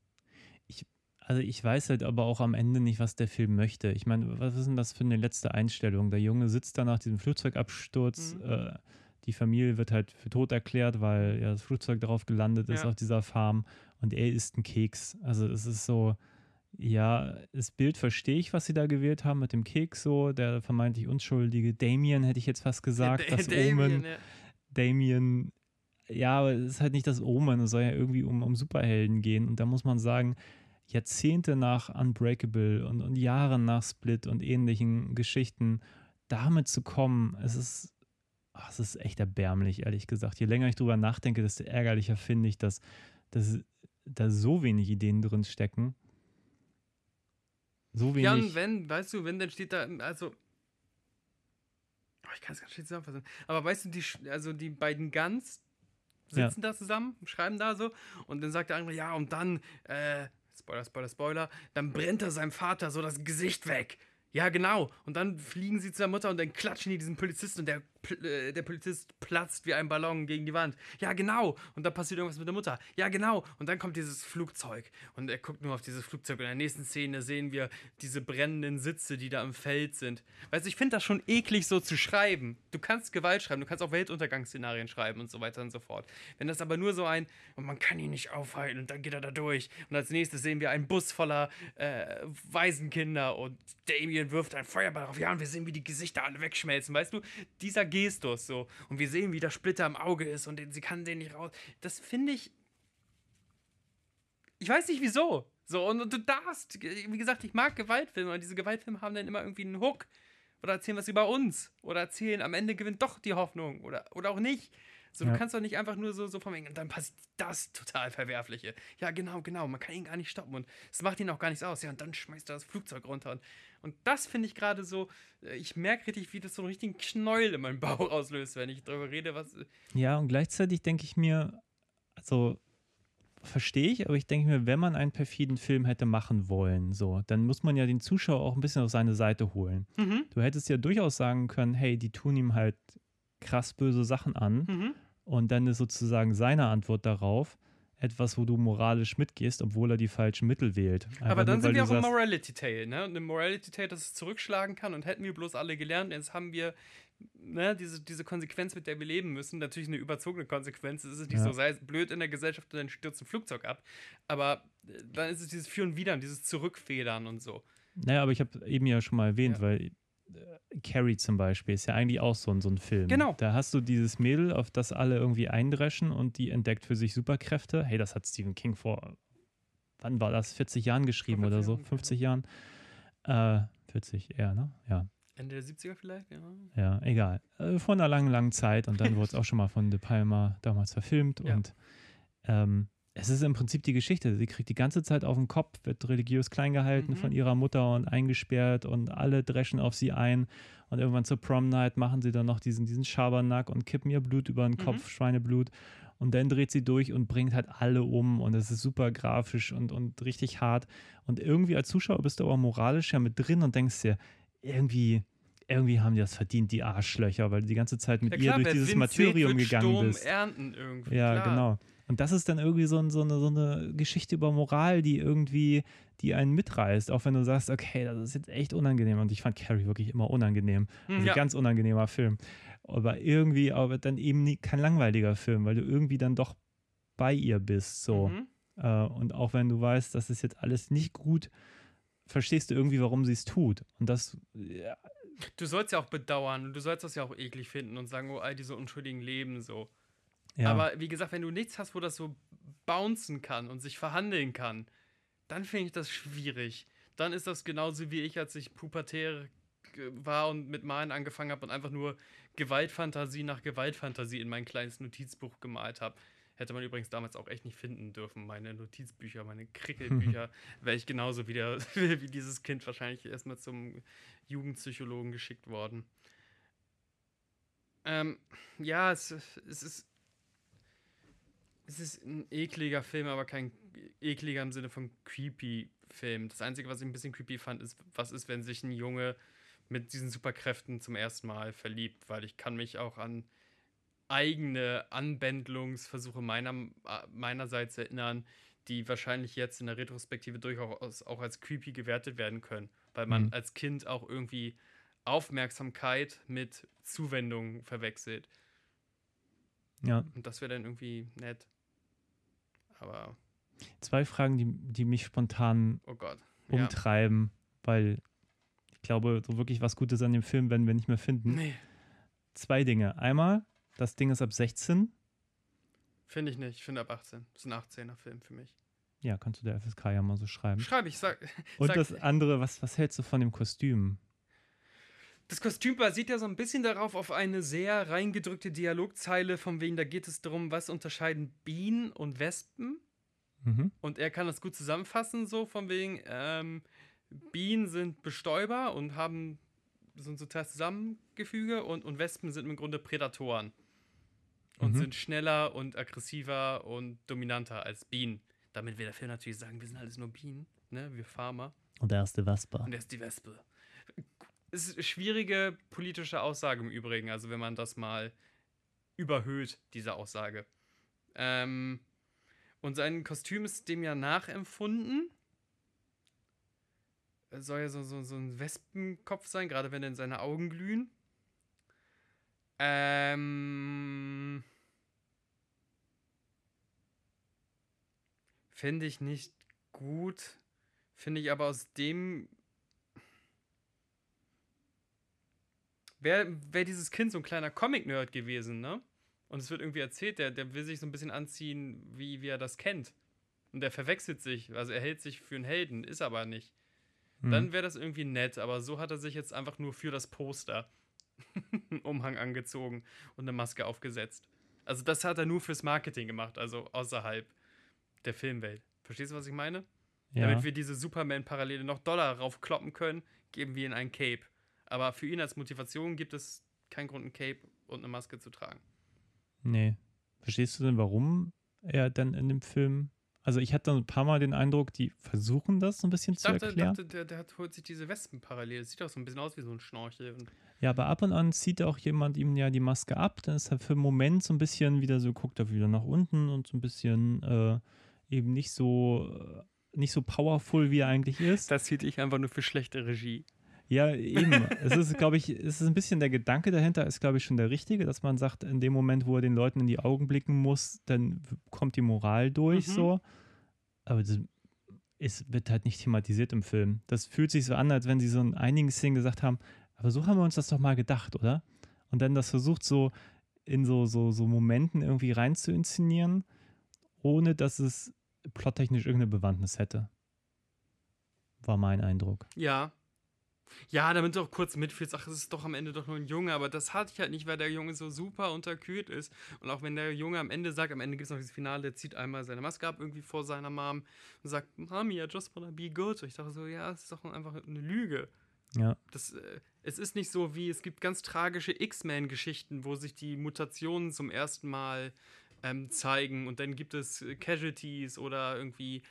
Ich weiß halt aber auch am Ende nicht, was der Film möchte. Ich meine, was ist denn das für eine letzte Einstellung? Der Junge sitzt da nach diesem Flugzeugabsturz, die Familie wird halt für tot erklärt, weil ja das Flugzeug darauf gelandet ist auf dieser Farm und er isst einen Keks. Also es ist so, ja, das Bild verstehe ich, was sie da gewählt haben mit dem Keks so, der vermeintlich Unschuldige Damien, hätte ich jetzt fast gesagt, das Omen. Damien, ja, aber es ist halt nicht das Omen, es soll ja irgendwie um Superhelden gehen und da muss man sagen, Jahrzehnte nach Unbreakable und Jahre nach Split und ähnlichen Geschichten damit zu kommen, es ist echt erbärmlich, ehrlich gesagt. Je länger ich drüber nachdenke, desto ärgerlicher finde ich, dass da so wenig Ideen drin stecken. So wenig. Ja, und wenn, dann steht da, also, ich kann es ganz schön zusammenfassen, aber weißt du, die beiden Guns sitzen da zusammen, schreiben da so, und dann sagt der andere, ja, und dann, Spoiler, dann brennt er seinem Vater so das Gesicht weg. Ja, genau. Und dann fliegen sie zu der Mutter und dann klatschen die diesen Polizisten und der Polizist platzt wie ein Ballon gegen die Wand. Ja, genau. Und dann passiert irgendwas mit der Mutter. Ja, genau. Und dann kommt dieses Flugzeug und er guckt nur auf dieses Flugzeug und in der nächsten Szene sehen wir diese brennenden Sitze, die da im Feld sind. Weißt du, ich finde das schon eklig so zu schreiben. Du kannst Gewalt schreiben, du kannst auch Weltuntergangsszenarien schreiben und so weiter und so fort. Wenn das aber nur so und man kann ihn nicht aufhalten und dann geht er da durch und als nächstes sehen wir einen Bus voller Waisenkinder und Damien wirft einen Feuerball auf, ja, und wir sehen, wie die Gesichter alle wegschmelzen, weißt du? Dieser Gestus so. Und wir sehen, wie der Splitter im Auge ist und sie kann den nicht raus. Das finde ich. Ich weiß nicht wieso. So, und du darfst, wie gesagt, ich mag Gewaltfilme und diese Gewaltfilme haben dann immer irgendwie einen Hook. Oder erzählen was über uns. Oder erzählen, am Ende gewinnt doch die Hoffnung. Oder auch nicht. So, du kannst doch nicht einfach nur so von wegen, und dann passiert das total Verwerfliche. Ja, genau, man kann ihn gar nicht stoppen und es macht ihn auch gar nichts aus. Ja, und dann schmeißt er das Flugzeug runter. Und das finde ich gerade so, ich merke richtig, wie das so einen richtigen Knäuel in meinem Bauch auslöst, wenn ich darüber rede, was... Ja, und gleichzeitig denke ich mir, also verstehe ich, aber ich denke mir, wenn man einen perfiden Film hätte machen wollen, so, dann muss man ja den Zuschauer auch ein bisschen auf seine Seite holen. Mhm. Du hättest ja durchaus sagen können, hey, die tun ihm halt krass böse Sachen an und dann ist sozusagen seine Antwort darauf etwas, wo du moralisch mitgehst, obwohl er die falschen Mittel wählt. Einfach aber dann nur, sind wir auch im Morality Tale, ne? Und im Morality Tale, dass es zurückschlagen kann und hätten wir bloß alle gelernt, jetzt haben wir diese Konsequenz, mit der wir leben müssen, natürlich eine überzogene Konsequenz, es ist nicht so, sei es blöd in der Gesellschaft und dann stürzt ein Flugzeug ab, aber dann ist es dieses Für und Wider, dieses Zurückfedern und so. Naja, aber ich habe eben ja schon mal erwähnt, weil Carrie zum Beispiel ist ja eigentlich auch so ein Film. Genau. Da hast du dieses Mädel, auf das alle irgendwie eindreschen und die entdeckt für sich Superkräfte. Hey, das hat Stephen King vor, wann war das? 40 Jahren geschrieben oder so? 50 Jahren? 40 eher, ne? Ja. Ende der 70er vielleicht? Ja, ja, egal. Vor einer langen Zeit und dann wurde es auch schon mal von De Palma damals verfilmt und es ist im Prinzip die Geschichte. Sie kriegt die ganze Zeit auf den Kopf, wird religiös klein gehalten von ihrer Mutter und eingesperrt und alle dreschen auf sie ein. Und irgendwann zur Prom-Night machen sie dann noch diesen Schabernack und kippen ihr Blut über den Kopf, Schweineblut. Und dann dreht sie durch und bringt halt alle um. Und es ist super grafisch und richtig hart. Und irgendwie als Zuschauer bist du aber moralisch ja mit drin und denkst dir, irgendwie haben die das verdient, die Arschlöcher, weil du die ganze Zeit mit ihr durch dieses Martyrium gegangen bist. Ernten irgendwie, ja, klar. Genau. Und das ist dann irgendwie so eine Geschichte über Moral, die einen mitreißt, auch wenn du sagst, okay, das ist jetzt echt unangenehm. Und ich fand Carrie wirklich immer unangenehm. Also ganz unangenehmer Film. Aber dann eben kein langweiliger Film, weil du irgendwie dann doch bei ihr bist. So. Und auch wenn du weißt, das ist jetzt alles nicht gut, verstehst du irgendwie, warum sie es tut. Und das... Ja. Du sollst ja auch bedauern und du sollst das ja auch eklig finden und sagen, oh, all diese unschuldigen Leben so. Ja. Aber wie gesagt, wenn du nichts hast, wo das so bouncen kann und sich verhandeln kann, dann finde ich das schwierig. Dann ist das genauso wie ich, als ich pubertär war und mit Malen angefangen habe und einfach nur Gewaltfantasie nach Gewaltfantasie in mein kleines Notizbuch gemalt habe. Hätte man übrigens damals auch echt nicht finden dürfen. Meine Notizbücher, meine Krickelbücher, wäre ich genauso wie dieses Kind wahrscheinlich erstmal zum Jugendpsychologen geschickt worden. Ja, es ist ein ekliger Film, aber kein ekliger im Sinne von creepy Film. Das Einzige, was ich ein bisschen creepy fand, ist, was ist, wenn sich ein Junge mit diesen Superkräften zum ersten Mal verliebt, weil ich kann mich auch an eigene Anbändlungsversuche meinerseits erinnern, die wahrscheinlich jetzt in der Retrospektive durchaus auch als creepy gewertet werden können, weil man als Kind auch irgendwie Aufmerksamkeit mit Zuwendung verwechselt. Ja. Und das wäre dann irgendwie nett. Aber 2 Fragen, die mich spontan umtreiben, weil ich glaube, so wirklich was Gutes an dem Film werden wir nicht mehr finden. Nee. 2 Dinge. Einmal, das Ding ist ab 16. Finde ich nicht. Ich finde ab 18. Das ist ein 18er Film für mich. Ja, kannst du der FSK ja mal so schreiben. Schreibe ich, Und das andere, was hältst du von dem Kostüm? Das Kostüm basiert ja so ein bisschen darauf, auf eine sehr reingedrückte Dialogzeile, von wegen, da geht es darum, was unterscheiden Bienen und Wespen. Und er kann das gut zusammenfassen, so von wegen, Bienen sind Bestäuber und haben so ein soziales Zusammengefüge und Wespen sind im Grunde Prädatoren. Und sind schneller und aggressiver und dominanter als Bienen. Damit will der Film natürlich sagen, wir sind alles nur Bienen, ne, wir Farmer. Und er ist die Wespe. Und er ist die Wespe. Es ist eine schwierige politische Aussage im Übrigen, also wenn man das mal überhöht, diese Aussage. Und sein Kostüm ist dem ja nachempfunden. Es soll ja so ein Wespenkopf sein, gerade wenn seine Augen glühen. Finde ich nicht gut. Finde ich aber aus dem... Wäre dieses Kind so ein kleiner Comic-Nerd gewesen, ne? Und es wird irgendwie erzählt, der will sich so ein bisschen anziehen, wie er das kennt. Und der verwechselt sich, also er hält sich für einen Helden, ist aber nicht. Dann wäre das irgendwie nett, aber so hat er sich jetzt einfach nur für das Poster einen Umhang angezogen und eine Maske aufgesetzt. Also das hat er nur fürs Marketing gemacht, also außerhalb der Filmwelt. Verstehst du, was ich meine? Ja. Damit wir diese Superman-Parallele noch doller raufkloppen können, geben wir ihm ein Cape. Aber für ihn als Motivation gibt es keinen Grund, ein Cape und eine Maske zu tragen. Nee. Verstehst du denn, warum er dann in dem Film... Also ich hatte ein paar Mal den Eindruck, die versuchen das so ein bisschen zu erklären. Ich dachte, der holt sich diese Wespenparallele. Das sieht auch so ein bisschen aus wie so ein Schnorchel. Ja, aber ab und an zieht auch jemand ihm ja die Maske ab. Dann ist er für einen Moment so ein bisschen wieder so, guckt er wieder nach unten und so ein bisschen eben nicht so powerful, wie er eigentlich ist. Das hielt ich einfach nur für schlechte Regie. Ja, eben. Es ist, glaube ich, ein bisschen der Gedanke dahinter, ist, glaube ich, schon der richtige, dass man sagt, in dem Moment, wo er den Leuten in die Augen blicken muss, dann kommt die Moral durch, so. Aber es wird halt nicht thematisiert im Film. Das fühlt sich so an, als wenn sie so in einigen Szenen gesagt haben, aber so haben wir uns das doch mal gedacht, oder? Und dann das versucht, so in so Momenten irgendwie rein zu inszenieren, ohne dass es plottechnisch irgendeine Bewandtnis hätte. War mein Eindruck. Ja. Ja, damit du auch kurz mitfühlst, ach, es ist doch am Ende doch nur ein Junge, aber das hatte ich halt nicht, weil der Junge so super unterkühlt ist. Und auch wenn der Junge am Ende sagt, am Ende gibt es noch dieses Finale, der zieht einmal seine Maske ab, irgendwie vor seiner Mom und sagt, Mami, I just wanna be good. Und ich dachte so, ja, es ist doch einfach eine Lüge. Ja. Es ist nicht so wie, es gibt ganz tragische X-Men-Geschichten, wo sich die Mutationen zum ersten Mal zeigen und dann gibt es Casualties oder irgendwie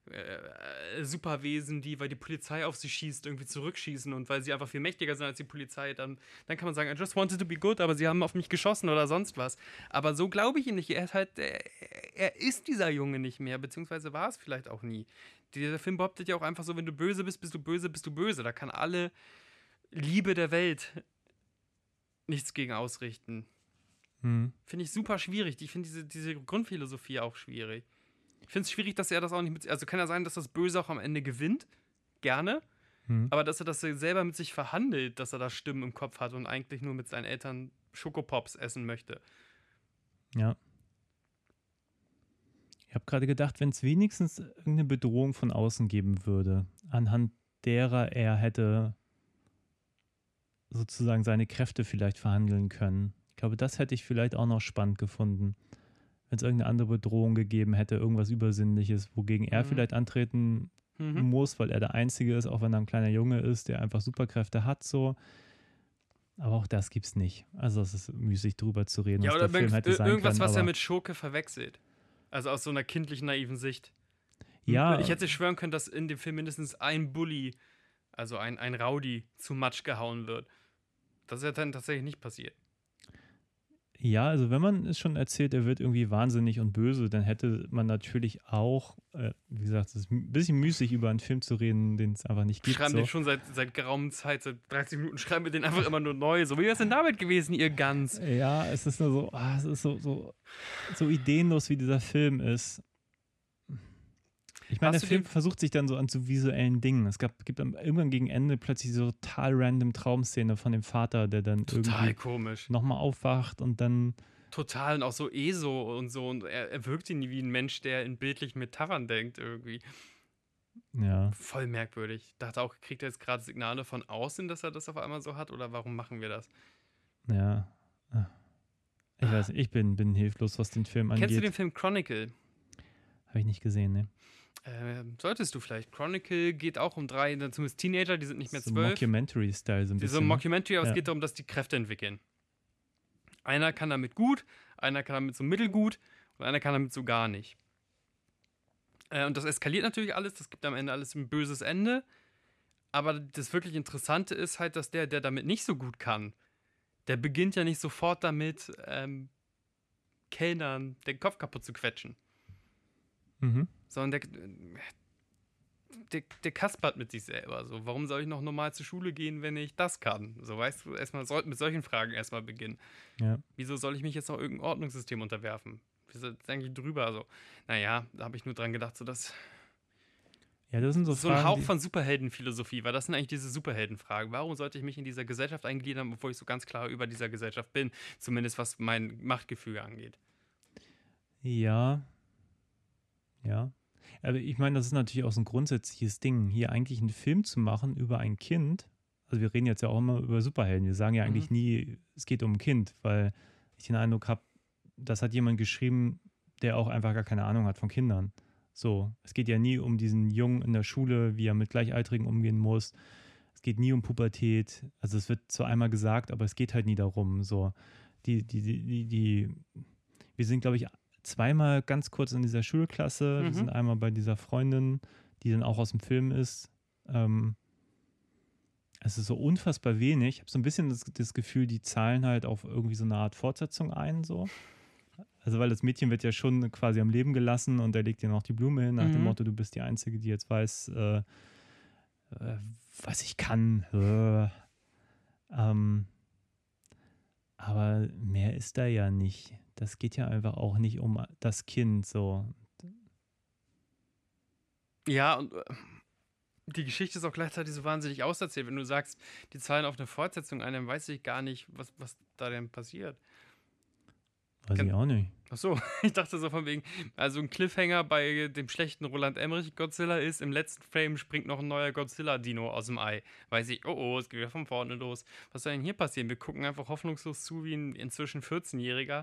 Superwesen, die, weil die Polizei auf sie schießt, irgendwie zurückschießen und weil sie einfach viel mächtiger sind als die Polizei, dann kann man sagen, I just wanted to be good, aber sie haben auf mich geschossen oder sonst was. Aber so glaube ich ihn nicht. Er ist halt, er ist dieser Junge nicht mehr, beziehungsweise war es vielleicht auch nie. Dieser Film behauptet ja auch einfach so, wenn du böse bist, bist du böse, bist du böse. Da kann alle Liebe der Welt nichts gegen ausrichten. Finde ich super schwierig. Ich finde diese Grundphilosophie auch schwierig. Ich finde es schwierig, dass er das auch nicht mit... Also kann ja sein, dass das Böse auch am Ende gewinnt. Gerne. Aber dass er das selber mit sich verhandelt, dass er da Stimmen im Kopf hat und eigentlich nur mit seinen Eltern Schokopops essen möchte. Ja. Ich habe gerade gedacht, wenn es wenigstens irgendeine Bedrohung von außen geben würde, anhand derer er hätte sozusagen seine Kräfte vielleicht verhandeln können. Ich glaube, das hätte ich vielleicht auch noch spannend gefunden. Wenn es irgendeine andere Bedrohung gegeben hätte, irgendwas Übersinnliches, wogegen er vielleicht antreten muss, weil er der Einzige ist, auch wenn er ein kleiner Junge ist, der einfach Superkräfte hat, so. Aber auch das gibt's nicht. Also es ist müßig, drüber zu reden, ja, was oder der Film hätte sein irgendwas, können, was er mit Schurke verwechselt. Also aus so einer kindlichen, naiven Sicht. Ja. Ich hätte schwören können, dass in dem Film mindestens ein Bully, also ein Rowdy, zu Matsch gehauen wird. Das ist ja dann tatsächlich nicht passiert. Ja, also wenn man es schon erzählt, er wird irgendwie wahnsinnig und böse, dann hätte man natürlich auch, wie gesagt, es ist ein bisschen müßig, über einen Film zu reden, den es einfach nicht gibt. Schreiben den schon seit geraumer Zeit, seit 30 Minuten schreiben wir den einfach immer nur neu. So, wie wäre es denn damit gewesen, ihr Gans? Ja, es ist nur so, es ist so ideenlos, wie dieser Film ist. Ich meine, der Film versucht sich dann so an so visuellen Dingen. Es gibt irgendwann gegen Ende plötzlich so total random Traumszene von dem Vater, der dann total irgendwie komisch nochmal aufwacht und dann Total, und auch so ESO und so. Und er wirkt nie wie ein Mensch, der in bildlichen Metaphern denkt irgendwie. Ja. Voll merkwürdig. Ich dachte auch, kriegt er jetzt gerade Signale von außen, dass er das auf einmal so hat? Oder warum machen wir das? Ja. Ich weiß nicht, ich bin hilflos, was den Film angeht. Kennst du den Film Chronicle? Habe ich nicht gesehen, ne? Solltest du vielleicht. Chronicle geht auch um 3, zumindest Teenager, die sind nicht mehr so 12. Mockumentary-Style so ein bisschen. So ein Mockumentary, aber es geht darum, dass die Kräfte entwickeln. Einer kann damit gut, einer kann damit so mittelgut und einer kann damit so gar nicht. Und das eskaliert natürlich alles, das gibt am Ende alles ein böses Ende. Aber das wirklich Interessante ist halt, dass der damit nicht so gut kann, der beginnt ja nicht sofort damit, Kellnern den Kopf kaputt zu quetschen. Mhm. Sondern der kaspert mit sich selber. So, warum soll ich noch normal zur Schule gehen, wenn ich das kann? So, weißt du, mit solchen Fragen erstmal beginnen. Ja. Wieso soll ich mich jetzt noch irgendein Ordnungssystem unterwerfen? Wieso ist eigentlich drüber? So, naja, da habe ich nur dran gedacht, so dass. Ja, das sind so So Fragen, ein Hauch von Superheldenphilosophie, weil das sind eigentlich diese Superheldenfragen. Warum sollte ich mich in dieser Gesellschaft eingliedern, bevor ich so ganz klar über dieser Gesellschaft bin? Zumindest was mein Machtgefühl angeht. Ja. Ja. Aber ich meine, das ist natürlich auch so ein grundsätzliches Ding, hier eigentlich einen Film zu machen über ein Kind. Also wir reden jetzt ja auch immer über Superhelden. Wir sagen ja eigentlich nie, es geht um ein Kind, weil ich den Eindruck habe, das hat jemand geschrieben, der auch einfach gar keine Ahnung hat von Kindern. So, es geht ja nie um diesen Jungen in der Schule, wie er mit Gleichaltrigen umgehen muss. Es geht nie um Pubertät. Also es wird zwar einmal gesagt, aber es geht halt nie darum. So, wir sind, glaube ich, zweimal ganz kurz in dieser Schulklasse. Wir sind einmal bei dieser Freundin, die dann auch aus dem Film ist. Es ist so unfassbar wenig. Ich habe so ein bisschen das Gefühl, die zahlen halt auf irgendwie so eine Art Fortsetzung ein, so. Also weil das Mädchen wird ja schon quasi am Leben gelassen und er legt ihr noch die Blume hin nach dem Motto, du bist die Einzige, die jetzt weiß, was ich kann. Aber mehr ist da ja nicht. Das geht ja einfach auch nicht um das Kind so. Ja, und die Geschichte ist auch gleichzeitig so wahnsinnig auserzählt. Wenn du sagst, die zahlen auf eine Fortsetzung ein, dann weiß ich gar nicht, was da denn passiert. Weiß ich auch nicht. Ach so, ich dachte so von wegen, also ein Cliffhanger bei dem schlechten Roland Emmerich Godzilla ist, im letzten Frame springt noch ein neuer Godzilla-Dino aus dem Ei. Weiß ich, oh, es geht wieder von vorne los. Was soll denn hier passieren? Wir gucken einfach hoffnungslos zu, wie ein inzwischen 14-Jähriger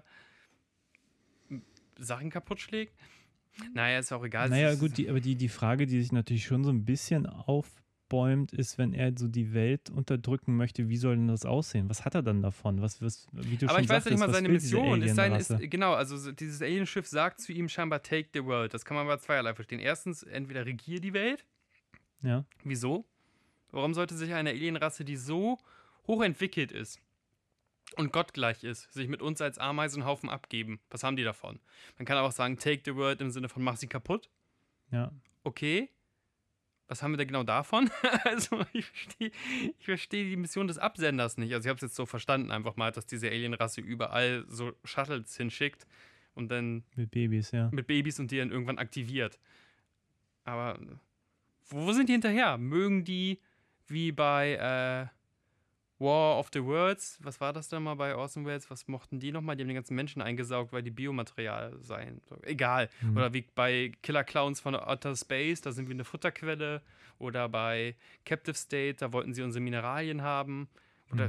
Sachen kaputt schlägt. Naja, ist auch egal. Naja, gut, aber die Frage, die sich natürlich schon so ein bisschen aufbäumt, ist, wenn er so die Welt unterdrücken möchte, wie soll denn das aussehen? Was hat er dann davon? Wie du aber schon ich weiß ja nicht mal, seine Mission ist. Genau, also dieses Alienschiff sagt zu ihm scheinbar take the world. Das kann man aber zweierlei verstehen. Erstens, entweder regier die Welt. Ja. Wieso? Warum sollte sich eine Alienrasse, die so hochentwickelt ist und gottgleich ist, sich mit uns als Ameisenhaufen abgeben? Was haben die davon? Man kann aber auch sagen, take the world im Sinne von mach sie kaputt. Ja. Okay. Was haben wir da genau davon? Also ich verstehe die Mission des Absenders nicht. Also ich habe es jetzt so verstanden einfach mal, dass diese Alienrasse überall so Shuttles hinschickt und dann mit Babys, ja. Mit Babys und die dann irgendwann aktiviert. Aber wo sind die hinterher? Mögen die wie bei War of the Worlds, was war das denn mal bei Orson Welles? Was mochten die nochmal? Die haben den ganzen Menschen eingesaugt, weil die Biomaterial seien. So, egal. Oder wie bei Killer Clowns von Outer Space, da sind wir eine Futterquelle. Oder bei Captive State, da wollten sie unsere Mineralien haben. Oder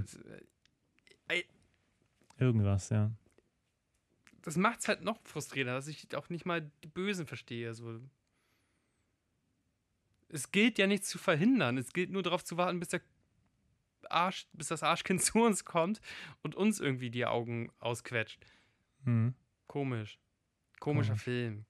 irgendwas, ja. Das macht es halt noch frustrierender, dass ich auch nicht mal die Bösen verstehe. So. Es gilt ja nichts zu verhindern. Es gilt nur darauf zu warten, bis das Arschkind zu uns kommt und uns irgendwie die Augen ausquetscht. Komisch. Komischer Film.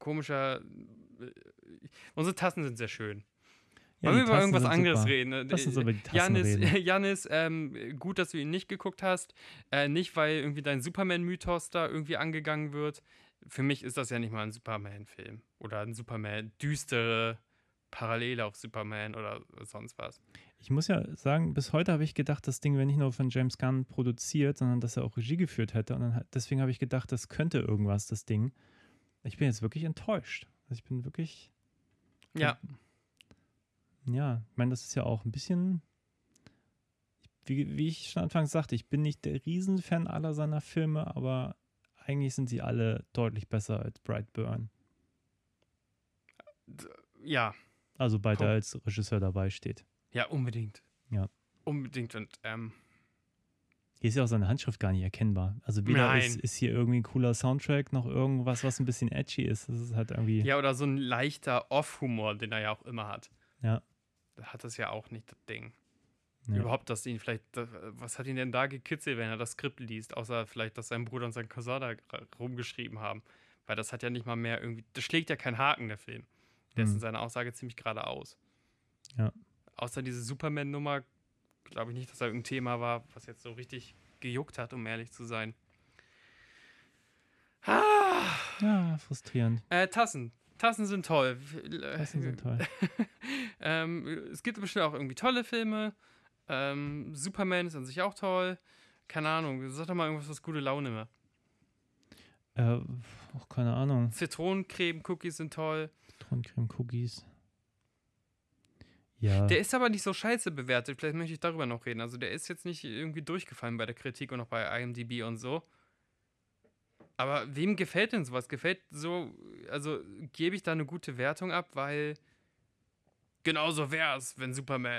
Unsere Tassen sind sehr schön. Ja, wollen wir über irgendwas anderes super. reden? Lass uns über die Tassen reden. Janis, gut, dass du ihn nicht geguckt hast. Nicht, weil irgendwie dein Superman-Mythos da irgendwie angegangen wird. Für mich ist das ja nicht mal ein Superman-Film. Oder ein Superman-düstere Parallele auf Superman oder sonst was. Ich muss ja sagen, bis heute habe ich gedacht, das Ding wäre nicht nur von James Gunn produziert, sondern dass er auch Regie geführt hätte. Und deswegen habe ich gedacht, das könnte irgendwas, das Ding. Ich bin jetzt wirklich enttäuscht. Also ich bin wirklich... Ja. Ja, ich meine, das ist ja auch ein bisschen... Wie ich schon anfangs sagte, ich bin nicht der Riesenfan aller seiner Filme, aber eigentlich sind sie alle deutlich besser als Brightburn. Ja. Also bald als Regisseur dabei steht. Ja, unbedingt. Ja. Unbedingt. Und hier ist ja auch seine Handschrift gar nicht erkennbar. Also weder ist hier irgendwie ein cooler Soundtrack, noch irgendwas, was ein bisschen edgy ist. Das ist halt irgendwie... Ja, oder so ein leichter Off-Humor, den er ja auch immer hat. Ja. Da hat das ja auch nicht, das Ding. Ja. Überhaupt, dass ihn vielleicht... Was hat ihn denn da gekitzelt, wenn er das Skript liest? Außer vielleicht, dass sein Bruder und sein Cousin da rumgeschrieben haben. Weil das hat ja nicht mal mehr irgendwie... Das schlägt ja keinen Haken, der Film. Der ist in seiner Aussage ziemlich geradeaus. Ja. Außer diese Superman-Nummer glaube ich nicht, dass da irgendein Thema war, was jetzt so richtig gejuckt hat, um ehrlich zu sein. Ja, frustrierend. Tassen. Tassen sind toll. Tassen sind toll. Es gibt bestimmt auch irgendwie tolle Filme. Superman ist an sich auch toll. Keine Ahnung, sag doch mal irgendwas, was gute Laune macht. Auch keine Ahnung. Zitronencreme-Cookies sind toll. Zitronencreme-Cookies. Ja. Der ist aber nicht so scheiße bewertet. Vielleicht möchte ich darüber noch reden. Also der ist jetzt nicht irgendwie durchgefallen bei der Kritik und auch bei IMDb und so. Aber wem gefällt denn sowas? Gefällt so, also gebe ich da eine gute Wertung ab, weil genauso wäre es, wenn Superman...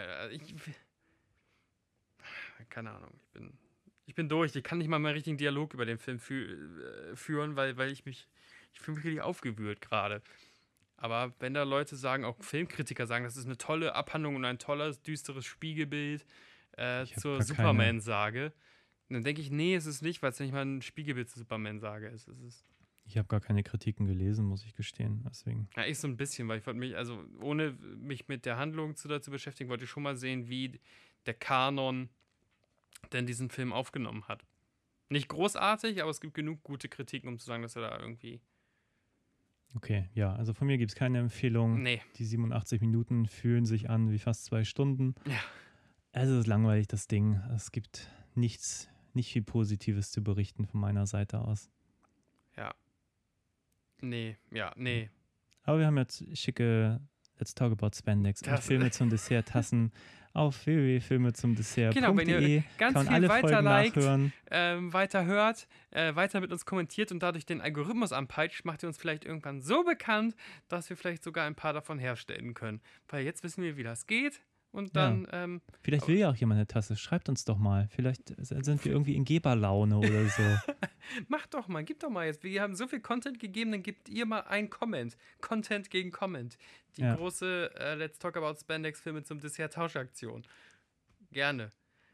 keine Ahnung, ich bin durch. Ich kann nicht mal mehr richtigen Dialog über den Film führen, weil ich fühle mich richtig aufgewühlt gerade. Aber wenn da Leute sagen, auch Filmkritiker sagen, das ist eine tolle Abhandlung und ein tolles, düsteres Spiegelbild zur Superman-Sage, dann denke ich, nee, es ist nicht, weil es nicht mal ein Spiegelbild zur Superman-Sage ist. Ich habe gar keine Kritiken gelesen, muss ich gestehen. Deswegen. Ja, ich so ein bisschen, weil ich wollte mich, also ohne mich mit der Handlung zu beschäftigen, wollte ich schon mal sehen, wie der Kanon denn diesen Film aufgenommen hat. Nicht großartig, aber es gibt genug gute Kritiken, um zu sagen, dass er da irgendwie... Okay, ja, also von mir gibt es keine Empfehlung. Nee. Die 87 Minuten fühlen sich an wie fast 2 Stunden. Ja. Es ist langweilig, das Ding. Es gibt nicht viel Positives zu berichten von meiner Seite aus. Ja. Nee. Aber wir haben jetzt schicke Let's Talk About Spandex und Filme zum Dessert Tassen auf www.filmezumdessert.de. Genau, wenn ihr ganz kann viel alle weiter liked, nachhören. weiter hört, weiter mit uns kommentiert und dadurch den Algorithmus anpeitscht, macht ihr uns vielleicht irgendwann so bekannt, dass wir vielleicht sogar ein paar davon herstellen können. Weil jetzt wissen wir, wie das geht. Und dann. Ja. Vielleicht will ja auch jemand eine Tasse. Schreibt uns doch mal. Vielleicht sind wir irgendwie in Geberlaune oder so. Macht doch mal, gib doch mal jetzt. Wir haben so viel Content gegeben, dann gebt ihr mal einen Comment. Content gegen Comment. Die große Let's Talk About Spandex Filme zum Dessert-Tauschaktion. Gerne.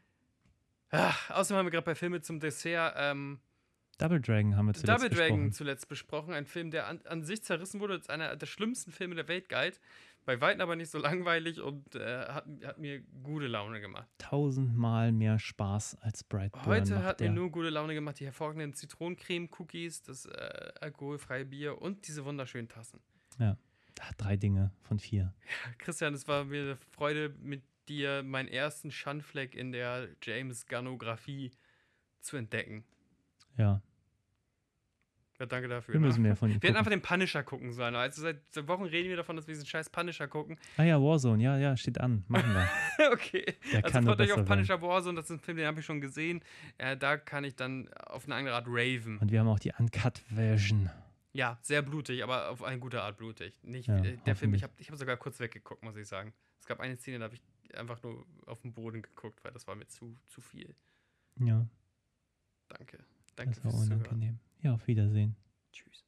Außerdem haben wir gerade bei Filme zum Dessert Double Dragon haben wir zuletzt besprochen. Ein Film, der an sich zerrissen wurde, als einer der schlimmsten Filme der Welt galt. Bei Weitem aber nicht so langweilig und hat mir gute Laune gemacht. 1000-mal mehr Spaß als Brightburn. Heute hat mir nur gute Laune gemacht, die hervorragenden Zitronencreme-Cookies, das alkoholfreie Bier und diese wunderschönen Tassen. Ja, 3 Dinge von 4. Ja, Christian, es war mir eine Freude, mit dir meinen ersten Schandfleck in der James-Gunnografie zu entdecken. Ja. Ja, danke dafür. Wir müssen mehr von ihm Wir hätten einfach den Punisher gucken sollen. Also seit Wochen reden wir davon, dass wir diesen scheiß Punisher gucken. Ah ja, Warzone. Ja, steht an. Machen wir. Okay. Der also freut euch auf Punisher Warzone. Das ist ein Film, den habe ich schon gesehen. Da kann ich dann auf eine andere Art raven. Und wir haben auch die Uncut-Version. Ja, sehr blutig, aber auf eine gute Art blutig. Nicht der Film, ich hab sogar kurz weggeguckt, muss ich sagen. Es gab eine Szene, da habe ich einfach nur auf den Boden geguckt, weil das war mir zu viel. Ja. Danke. Das war unangenehm. Ja, auf Wiedersehen. Tschüss.